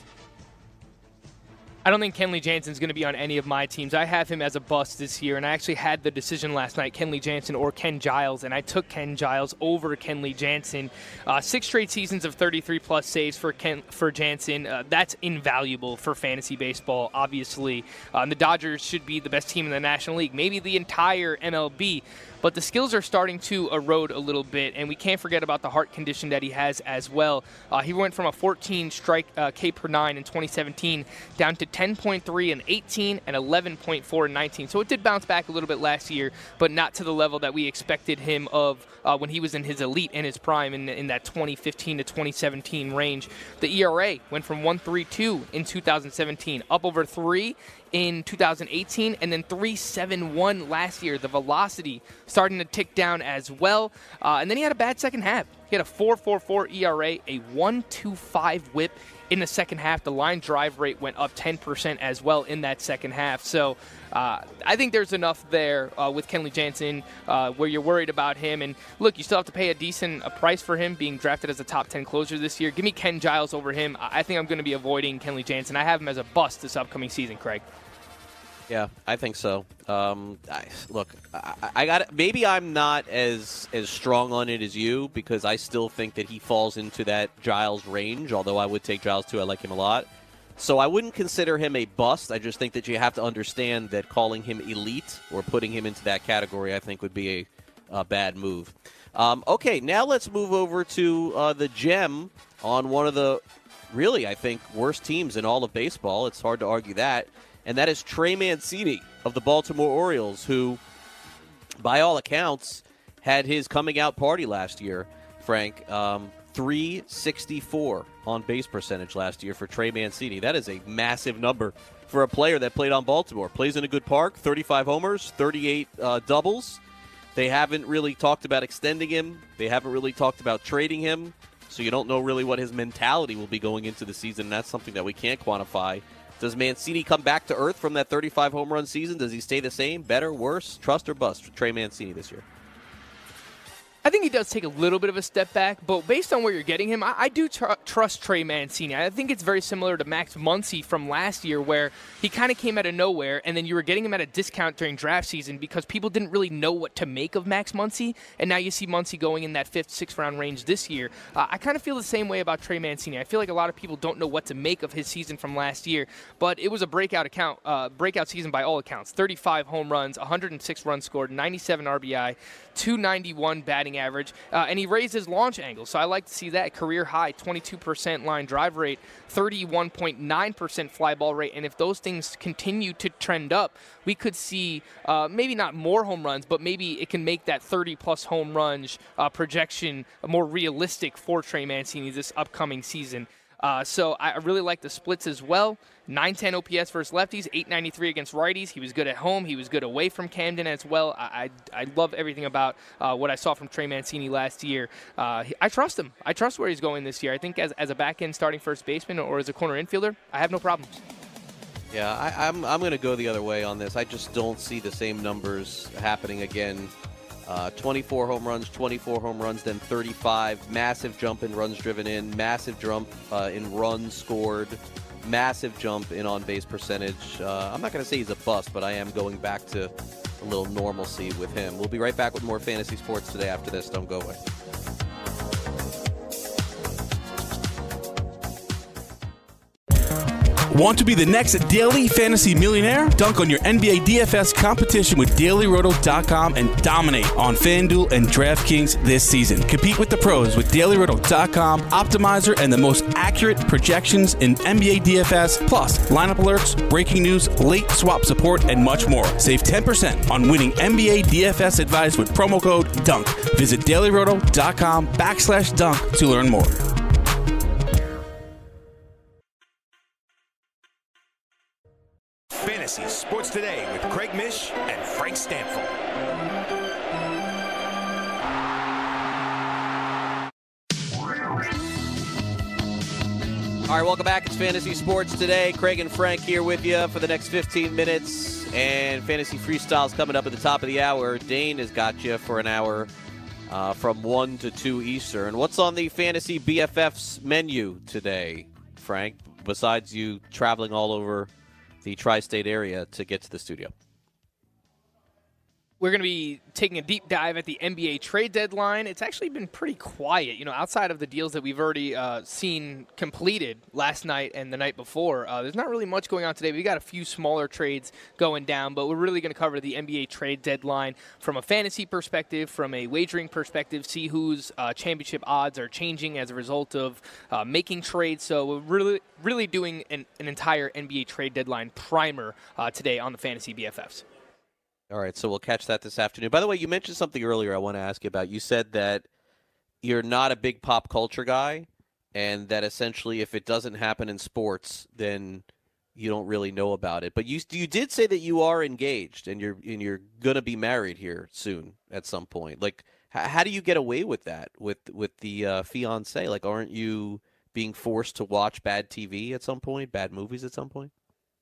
I don't think Kenley Jansen's going to be on any of my teams. I have him as a bust this year, and I actually had the decision last night, Kenley Jansen or Ken Giles, and I took Ken Giles over Kenley Jansen. Uh, six straight seasons of thirty-three plus saves for Ken, for Jansen. Uh, that's invaluable for fantasy baseball, obviously. Um, the Dodgers should be the best team in the National League, maybe the entire M L B. But the skills are starting to erode a little bit, and we can't forget about the heart condition that he has as well. Uh, he went from a fourteen strike uh, K per nine in twenty seventeen down to ten point three in eighteen and eleven point four in nineteen. So it did bounce back a little bit last year, but not to the level that we expected him of uh, when he was in his elite, in his prime, in, in that twenty fifteen to twenty seventeen range. The E R A went from one point three two in two thousand seventeen, up over three in two thousand eighteen, and then three point seven one last year. The velocity starting to tick down as well. Uh, and then he had a bad second half. He had a four point four four E R A, a one point two five whip in the second half. The line drive rate went up ten percent as well in that second half. So uh, I think there's enough there uh, with Kenley Jansen uh, where you're worried about him. And look, you still have to pay a decent a price for him being drafted as a top ten closer this year. Give me Ken Giles over him. I think I'm going to be avoiding Kenley Jansen. I have him as a bust this upcoming season, Craig. Yeah, I think so. Um, I, look, I, I got maybe I'm not as as strong on it as you because I still think that he falls into that Giles range. Although I would take Giles too, I like him a lot. So I wouldn't consider him a bust. I just think that you have to understand that calling him elite or putting him into that category, I think, would be a, a bad move. Um, okay, now let's move over to uh, the gem on one of the really, I think, worst teams in all of baseball. It's hard to argue that. And that is Trey Mancini of the Baltimore Orioles, who, by all accounts, had his coming out party last year, Frank. Um, three sixty-four on base percentage last year for Trey Mancini. That is a massive number for a player that played on Baltimore. Plays in a good park, thirty-five homers, thirty-eight uh, doubles. They haven't really talked about extending him. They haven't really talked about trading him. So you don't know really what his mentality will be going into the season. That's something that we can't quantify. Does Mancini come back to earth from that thirty-five home run season? Does he stay the same, better, worse? Trust or bust for Trey Mancini this year? I think he does take a little bit of a step back, but based on where you're getting him, I, I do tr- trust Trey Mancini. I think it's very similar to Max Muncy from last year, where he kind of came out of nowhere, and then you were getting him at a discount during draft season because people didn't really know what to make of Max Muncy, and now you see Muncy going in that fifth, sixth round range this year. Uh, I kind of feel the same way about Trey Mancini. I feel like a lot of people don't know what to make of his season from last year, but it was a breakout account, uh, breakout season by all accounts. thirty-five home runs, one hundred six runs scored, ninety-seven R B I, two ninety-one batting average. Uh, and he raised his launch angle, so I like to see that. Career high, twenty-two percent line drive rate, thirty-one point nine percent fly ball rate. And if those things continue to trend up, we could see uh, maybe not more home runs, but maybe it can make that thirty-plus home runs uh, projection more realistic for Trey Mancini this upcoming season. Uh, so I really like the splits as well. nine ten O P S versus lefties, eight ninety-three against righties. He was good at home. He was good away from Camden as well. I I, I love everything about uh, what I saw from Trey Mancini last year. Uh, I trust him. I trust where he's going this year. I think as, as a back-end starting first baseman or as a corner infielder, I have no problems. Yeah, I, I'm, I'm going to go the other way on this. I just don't see the same numbers happening again. Uh, twenty-four home runs, twenty-four home runs, then thirty-five. Massive jump in runs driven in. Massive jump uh, in runs scored. Massive jump in on-base percentage. Uh, I'm not going to say he's a bust, but I am going back to a little normalcy with him. We'll be right back with more fantasy sports today after this. Don't go away. Want to be the next daily fantasy millionaire? Dunk on your N B A D F S competition with Daily Roto dot com and dominate on FanDuel and DraftKings this season. Compete with the pros with Daily Roto dot com, Optimizer, and the most accurate projections in N B A D F S, plus lineup alerts, breaking news, late swap support, and much more. Save ten percent on winning N B A D F S advice with promo code DUNK. Visit Daily Roto dot com backslash dunk to learn more. Fantasy Sports Today with Craig Mish and Frank Stanfield. All right, welcome back. It's Fantasy Sports Today. Craig and Frank here with you for the next fifteen minutes. And Fantasy Freestyle's coming up at the top of the hour. Dane has got you for an hour uh, from one to two Eastern. What's on the Fantasy B F F's menu today, Frank, besides you traveling all over the tri-state area to get to the studio? We're going to be taking a deep dive at the N B A trade deadline. It's actually been pretty quiet, you know, outside of the deals that we've already uh, seen completed last night and the night before. Uh, there's not really much going on today. We got a few smaller trades going down, but we're really going to cover the N B A trade deadline from a fantasy perspective, from a wagering perspective, see whose uh, championship odds are changing as a result of uh, making trades. So we're really, really doing an, an entire N B A trade deadline primer uh, today on the Fantasy B F Fs. All right, so we'll catch that this afternoon. By the way, you mentioned something earlier I want to ask you about. You said that you're not a big pop culture guy, and that essentially if it doesn't happen in sports, then you don't really know about it. But you you did say that you are engaged, and you're and you're going to be married here soon at some point. Like, h- how do you get away with that with, with the uh, fiancé? Like, aren't you being forced to watch bad T V at some point, bad movies at some point?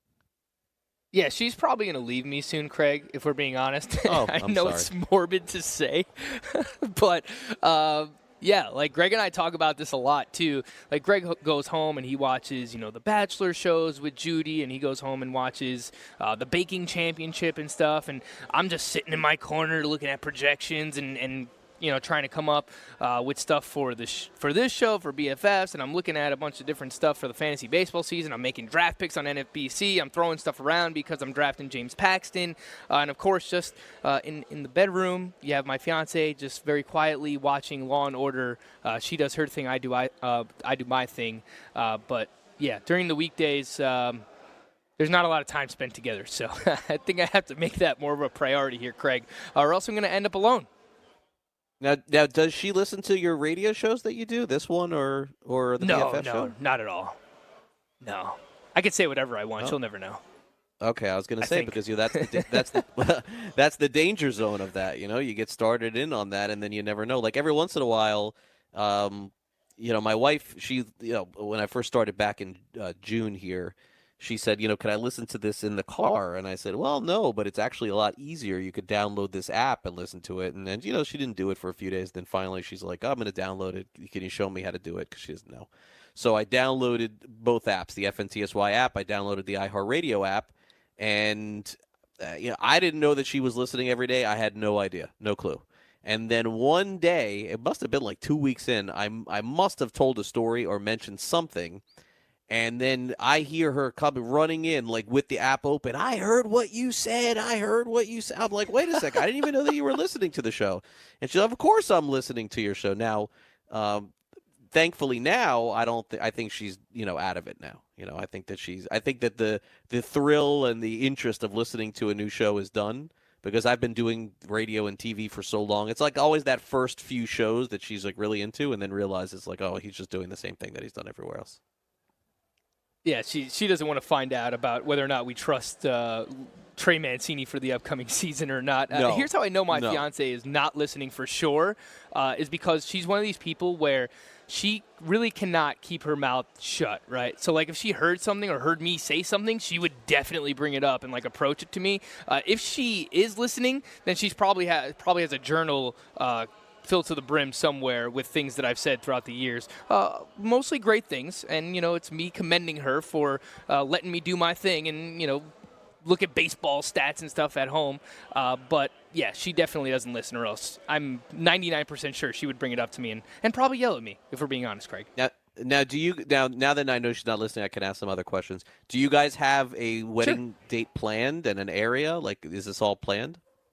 Yeah, she's probably going to leave me soon, Craig, if we're being honest. Oh, I I'm know sorry. It's morbid to say, but uh, yeah, like Greg and I talk about this a lot too. Like Greg goes home and he watches, you know, the Bachelor shows with Judy, and he goes home and watches uh, the Baking Championship and stuff, and I'm just sitting in my corner looking at projections and, and you know, trying to come up uh, with stuff for this sh- for this show, for B F Fs, and I'm looking at a bunch of different stuff for the fantasy baseball season. I'm making draft picks on N F B C. I'm throwing stuff around because I'm drafting James Paxton. Uh, and, of course, just uh, in, in the bedroom, you have my fiancée just very quietly watching Law and Order. Uh, she does her thing. I do, I, uh, I do my thing. Uh, but, yeah, during the weekdays, um, there's not a lot of time spent together. So I think I have to make that more of a priority here, Craig, or else I'm going to end up alone. Now, now, does she listen to your radio shows that you do, this one or or the no, B F F no, show? not at all. No, I can say whatever I want. Oh. She'll never know. Okay, I was going I to say think. because you that's the, that's the that's the danger zone of that. You know, you get started in on that, and then you never know. Like every once in a while, um, you know, my wife, she, you know, when I first started back in uh, June here, she said, you know, can I listen to this in the car? And I said, well, no, but it's actually a lot easier. You could download this app and listen to it. And then, you know, she didn't do it for a few days. Then finally she's like, oh, I'm going to download it. Can you show me how to do it? Because she doesn't know. So I downloaded both apps, the F N T S Y app. I downloaded the iHeartRadio app. And, uh, you know, I didn't know that she was listening every day. I had no idea, no clue. And then one day, it must have been like two weeks in, I, I must have told a story or mentioned something. And then I hear her come running in, like, with the app open. I heard what you said. I heard what you said. I'm like, wait a second. I didn't even know that you were listening to the show. And she's like, of course I'm listening to your show. Now, um, thankfully now, I don't. Th- I think she's, you know, out of it now. You know, I think that she's. I think that the the thrill and the interest of listening to a new show is done because I've been doing radio and T V for so long. It's like always that first few shows that she's like really into, and then realizes like, oh, he's just doing the same thing that he's done everywhere else. Yeah, she she doesn't want to find out about whether or not we trust uh, Trey Mancini for the upcoming season or not. Uh, No. Here's how I know my No. fiance is not listening for sure, uh, is because she's one of these people where she really cannot keep her mouth shut, right? So, like, if she heard something or heard me say something, she would definitely bring it up and, like, approach it to me. Uh, if she is listening, then she's probably, ha- probably has a journal uh filled to the brim somewhere with things that I've said throughout the years. Uh, mostly great things, and, you know, it's me commending her for uh, letting me do my thing and, you know, look at baseball stats and stuff at home. Uh, but, yeah, she definitely doesn't listen, or else I'm ninety-nine percent sure she would bring it up to me and, and probably yell at me, if we're being honest, Craig. Now, now, do you now now that I know she's not listening, I can ask some other questions. Do you guys have a wedding Sure. date planned and an area? Like, is this all planned?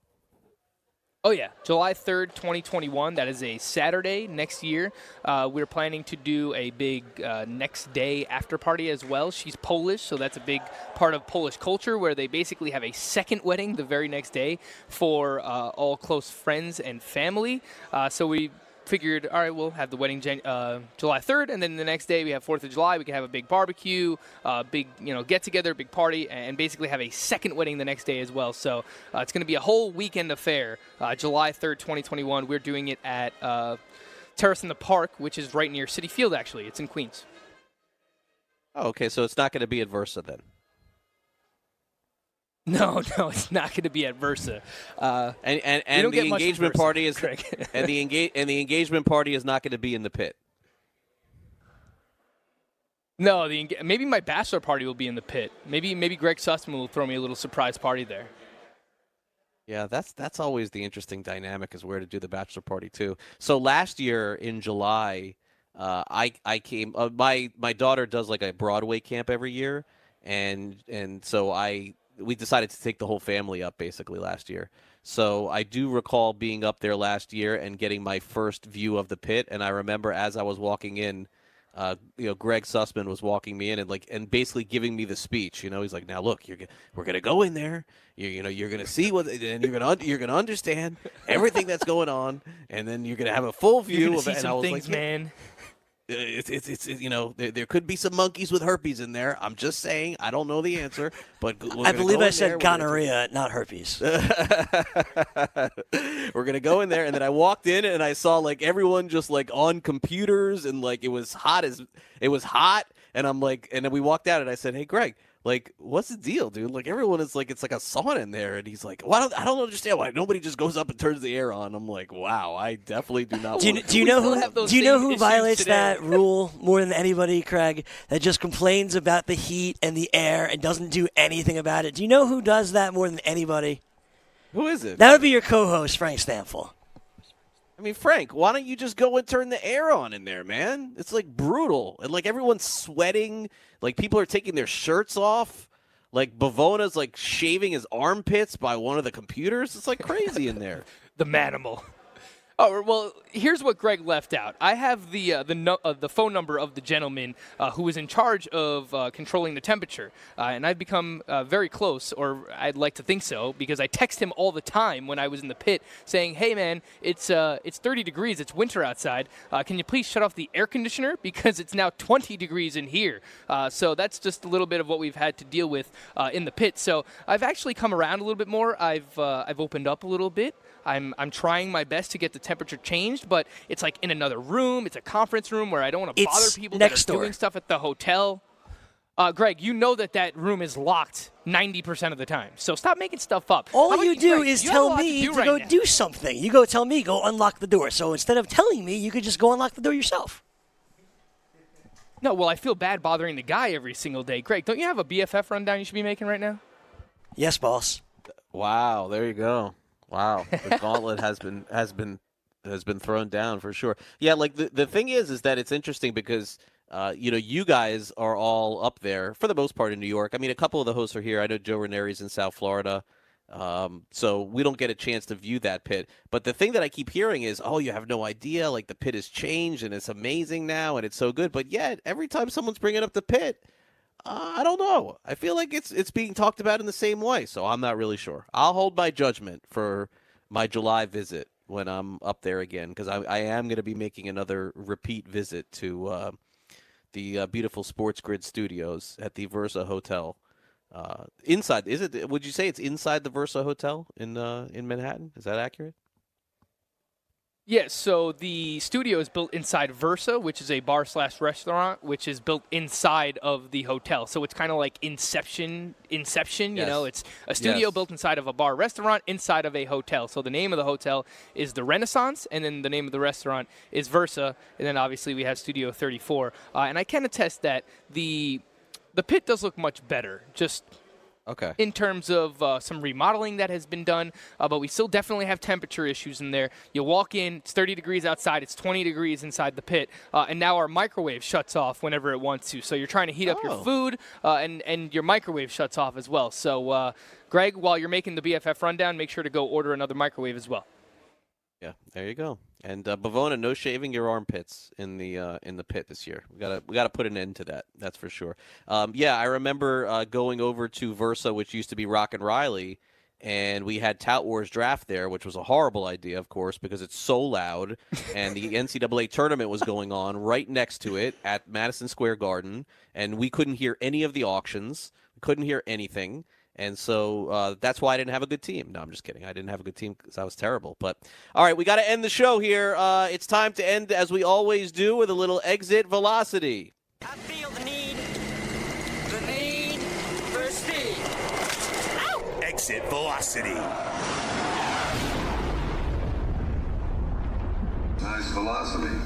Oh, yeah. July third, twenty twenty-one. That is a Saturday next year. Uh, we're planning to do a big uh, next day after party as well. She's Polish, so that's a big part of Polish culture where they basically have a second wedding the very next day for uh, all close friends and family. Uh, so we figured, all right, we'll have the wedding Jan- uh, July third, and then the next day we have fourth of July. We can have a big barbecue, uh, big you know get-together, big party, and basically have a second wedding the next day as well. So uh, it's going to be a whole weekend affair. Uh, July third, twenty twenty-one. We're doing it at uh, Terrace in the Park, which is right near Citi Field, actually. It's in Queens. Oh, okay, so it's not going to be at Versa then. No, no, it's not going to be at Versa. Uh, And and, we and don't the get much from engagement Versa, party is Craig. and the engage and the engagement party is not going to be in the pit. No, the enga- maybe my bachelor party will be in the pit. Maybe maybe Greg Sussman will throw me a little surprise party there. Yeah, that's that's always the interesting dynamic is where to do the bachelor party too. So last year in July, uh, I I came. Uh, my my daughter does like a Broadway camp every year, and and so I we decided to take the whole family up basically last year. So I do recall being up there last year and getting my first view of the pit, and I remember as I was walking in. Uh, you know, Greg Sussman was walking me in and like and basically giving me the speech. You know, he's like, "Now look, you're g- we're gonna go in there. You you know, you're gonna see what, and you're gonna un- you're gonna understand everything that's going on, and then you're gonna have a full view You're gonna of see it." And some I was things, like, yeah, man. It's, it's it's it's you know there, there could be some monkeys with herpes in there. I'm just saying I don't know the answer, but we're I gonna believe go I in said there, we're gonna- gonorrhea, not herpes. We're gonna go in there, and then I walked in and I saw like everyone just like on computers and like it was hot as it was hot, and I'm like, and then we walked out and I said, "Hey, Greg, like, what's the deal, dude? Like everyone is like, it's like a sauna in there," and he's like, "Well, I don't, I don't understand why nobody just goes up and turns the air on." I'm like, "Wow, I definitely do not." Do you, want do you We know still who? have those Do you know same who issues violates today. that rule more than anybody, Craig? That just complains about the heat and the air and doesn't do anything about it. Do you know who does that more than anybody? Who is it? That would be your co-host, Frank Stanfield. I mean, Frank, why don't you just go and turn the air on in there, man? It's like brutal, and like everyone's sweating. Like people are taking their shirts off. Like Bavona's like shaving his armpits by one of the computers. It's like crazy in there. The manimal. Oh, well, here's what Greg left out. I have the uh, the no, uh, the phone number of the gentleman uh, who is in charge of uh, controlling the temperature, uh, and I've become uh, very close, or I'd like to think so, because I text him all the time when I was in the pit, saying, "Hey, man, it's uh, it's thirty degrees, it's winter outside. Uh, can you please shut off the air conditioner because it's now twenty degrees in here?" Uh, so that's just a little bit of what we've had to deal with uh, in the pit. So I've actually come around a little bit more. I've uh, I've opened up a little bit. I'm I'm trying my best to get the temperature changed, but it's like in another room. It's a conference room where I don't want to bother It's people next that are door. doing stuff at the hotel. Uh, Greg, you know that that room is locked ninety percent of the time. So stop making stuff up. All How you about do Greg, is you tell have a lot me to, to, do right go now. do something. You go tell me, go unlock the door. So instead of telling me, you could just go unlock the door yourself. No, well, I feel bad bothering the guy every single day. Greg, don't you have a B F F rundown you should be making right now? Yes, boss. Wow, there you go. Wow, the gauntlet has been has been has been thrown down for sure. Yeah, like the the thing is, is that it's interesting because uh, you know you guys are all up there for the most part in New York. I mean, a couple of the hosts are here. I know Joe Ranieri's in South Florida, um, so we don't get a chance to view that pit. But the thing that I keep hearing is, oh, you have no idea. Like the pit has changed and it's amazing now and it's so good. But yet, every time someone's bringing up the pit, Uh, I don't know. I feel like it's it's being talked about in the same way, so I'm not really sure. I'll hold my judgment for my July visit when I'm up there again, because I, I am going to be making another repeat visit to uh, the uh, beautiful Sports Grid Studios at the Versa Hotel. Uh, inside, is it? Would you say it's inside the Versa Hotel in uh, in Manhattan? Is that accurate? Yes, so the studio is built inside Versa, which is a bar slash restaurant, which is built inside of the hotel. So it's kind of like Inception, Inception, you Yes. know, it's a studio Yes. built inside of a bar restaurant inside of a hotel. So the name of the hotel is the Renaissance, and then the name of the restaurant is Versa, and then obviously we have Studio thirty-four. Uh, and I can attest that the the pit does look much better, just Okay. in terms of uh, some remodeling that has been done, uh, but we still definitely have temperature issues in there. You walk in, it's thirty degrees outside, it's twenty degrees inside the pit, uh, and now our microwave shuts off whenever it wants to. So you're trying to heat up Oh. your food, uh, and, and your microwave shuts off as well. So, uh, Greg, while you're making the B F F rundown, make sure to go order another microwave as well. Yeah, there you go. And uh, Bavona, no shaving your armpits in the uh, in the pit this year. We gotta we gotta put an end to that. That's for sure. Um, yeah, I remember uh, going over to Versa, which used to be Rock and Riley, and we had Tout Wars Draft there, which was a horrible idea, of course, because it's so loud. And the N C double A tournament was going on right next to it at Madison Square Garden, and we couldn't hear any of the auctions. We couldn't hear anything. And so uh, that's why I didn't have a good team. No, I'm just kidding. I didn't have a good team because I was terrible. But, all right, we got to end the show here. Uh, it's time to end, as we always do, with a little exit velocity. I feel the need, the need for speed. Ow! Exit velocity. Nice velocity.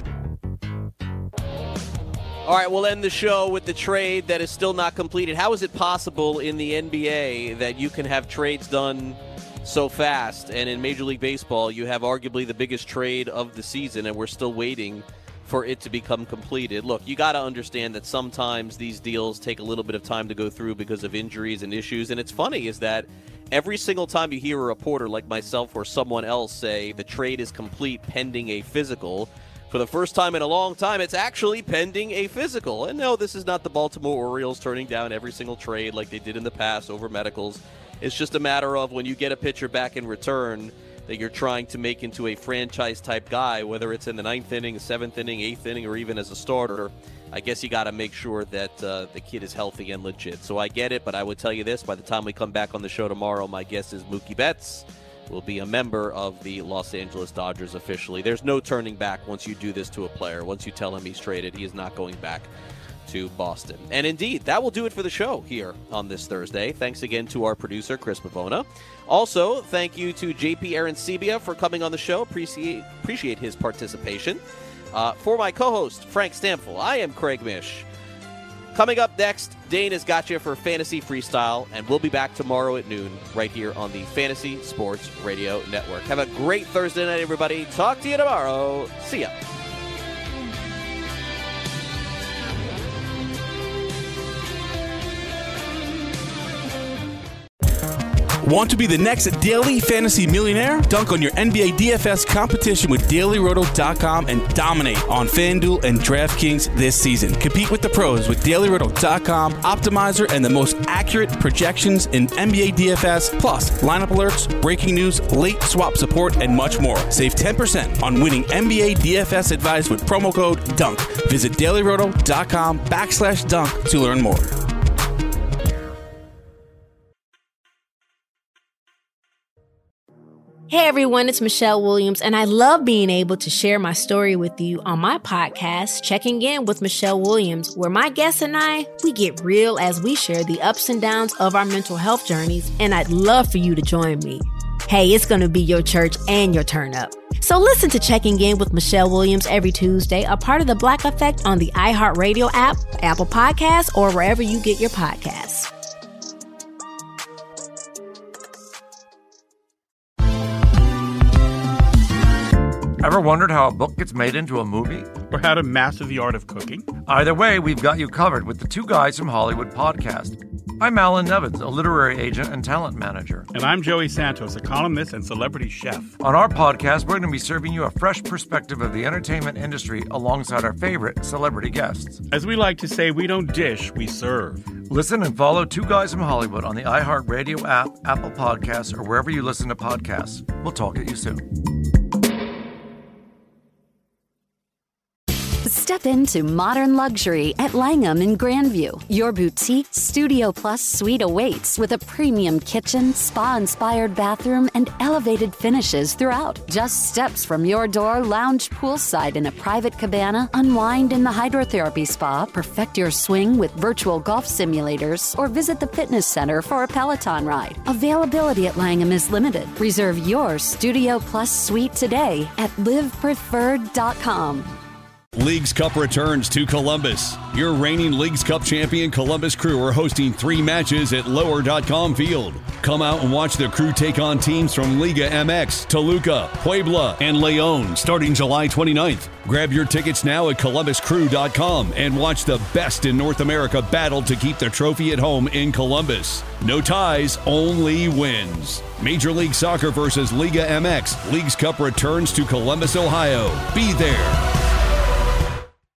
All right, we'll end the show with the trade that is still not completed. How is it possible in the N B A that you can have trades done so fast, and in Major League Baseball you have arguably the biggest trade of the season, and we're still waiting for it to become completed? Look, you got to understand that sometimes these deals take a little bit of time to go through because of injuries and issues, and it's funny is that every single time you hear a reporter like myself or someone else say the trade is complete pending a physical, for the first time in a long time, it's actually pending a physical. And no, this is not the Baltimore Orioles turning down every single trade like they did in the past over medicals. It's just a matter of when you get a pitcher back in return that you're trying to make into a franchise-type guy, whether it's in the ninth inning, seventh inning, eighth inning, or even as a starter. I guess you got to make sure that uh, the kid is healthy and legit. So I get it, but I would tell you this. By the time we come back on the show tomorrow, my guess is Mookie Betts will be a member of the Los Angeles Dodgers officially. There's no turning back once you do this to a player. Once you tell him he's traded, he is not going back to Boston. And indeed, that will do it for the show here on this Thursday. Thanks again to our producer, Chris Pavona. Also, thank you to J P Arancibia for coming on the show. Appreciate, appreciate his participation. Uh, for my co-host, Frank Stampfel, I am Craig Mish. Coming up next, Dane has got you for Fantasy Freestyle, and we'll be back tomorrow at noon right here on the Fantasy Sports Radio Network. Have a great Thursday night, everybody. Talk to you tomorrow. See ya. Want to be the next daily fantasy millionaire? Dunk on your N B A D F S competition with Daily Roto dot com and dominate on FanDuel and DraftKings this season. Compete with the pros with Daily Roto dot com, Optimizer, and the most accurate projections in N B A D F S, plus lineup alerts, breaking news, late swap support, and much more. Save ten percent on winning N B A D F S advice with promo code DUNK. Visit Daily Roto dot com backslash dunk to learn more. Hey everyone, it's Michelle Williams, and I love being able to share my story with you on my podcast, Checking In with Michelle Williams, where my guests and I, we get real as we share the ups and downs of our mental health journeys, and I'd love for you to join me. Hey, it's going to be your church and your turn up. So listen to Checking In with Michelle Williams every Tuesday, a part of the Black Effect on the iHeartRadio app, Apple Podcasts, or wherever you get your podcasts. Ever wondered how a book gets made into a movie? Or how to master the art of cooking? Either way, we've got you covered with the Two Guys from Hollywood podcast. I'm Alan Nevins, a literary agent and talent manager. And I'm Joey Santos, a columnist and celebrity chef. On our podcast, we're going to be serving you a fresh perspective of the entertainment industry alongside our favorite celebrity guests. As we like to say, we don't dish, we serve. Listen and follow Two Guys from Hollywood on the iHeartRadio app, Apple Podcasts, or wherever you listen to podcasts. We'll talk at you soon. Step into modern luxury at Langham in Grandview. Your boutique Studio Plus suite awaits with a premium kitchen, spa-inspired bathroom, and elevated finishes throughout. Just steps from your door, lounge poolside in a private cabana, unwind in the hydrotherapy spa, perfect your swing with virtual golf simulators, or visit the fitness center for a Peloton ride. Availability at Langham is limited. Reserve your Studio Plus suite today at live preferred dot com. Leagues Cup returns to Columbus. Your reigning Leagues Cup champion Columbus Crew are hosting three matches at lower dot com field. Come out and watch the Crew take on teams from Liga M X, Toluca, Puebla, and Leon starting July twenty-ninth. Grab your tickets now at columbus crew dot com and watch the best in North America battle to keep the trophy at home in Columbus. No ties, only wins. Major League Soccer versus Liga M X. Leagues Cup returns to Columbus, Ohio. Be there.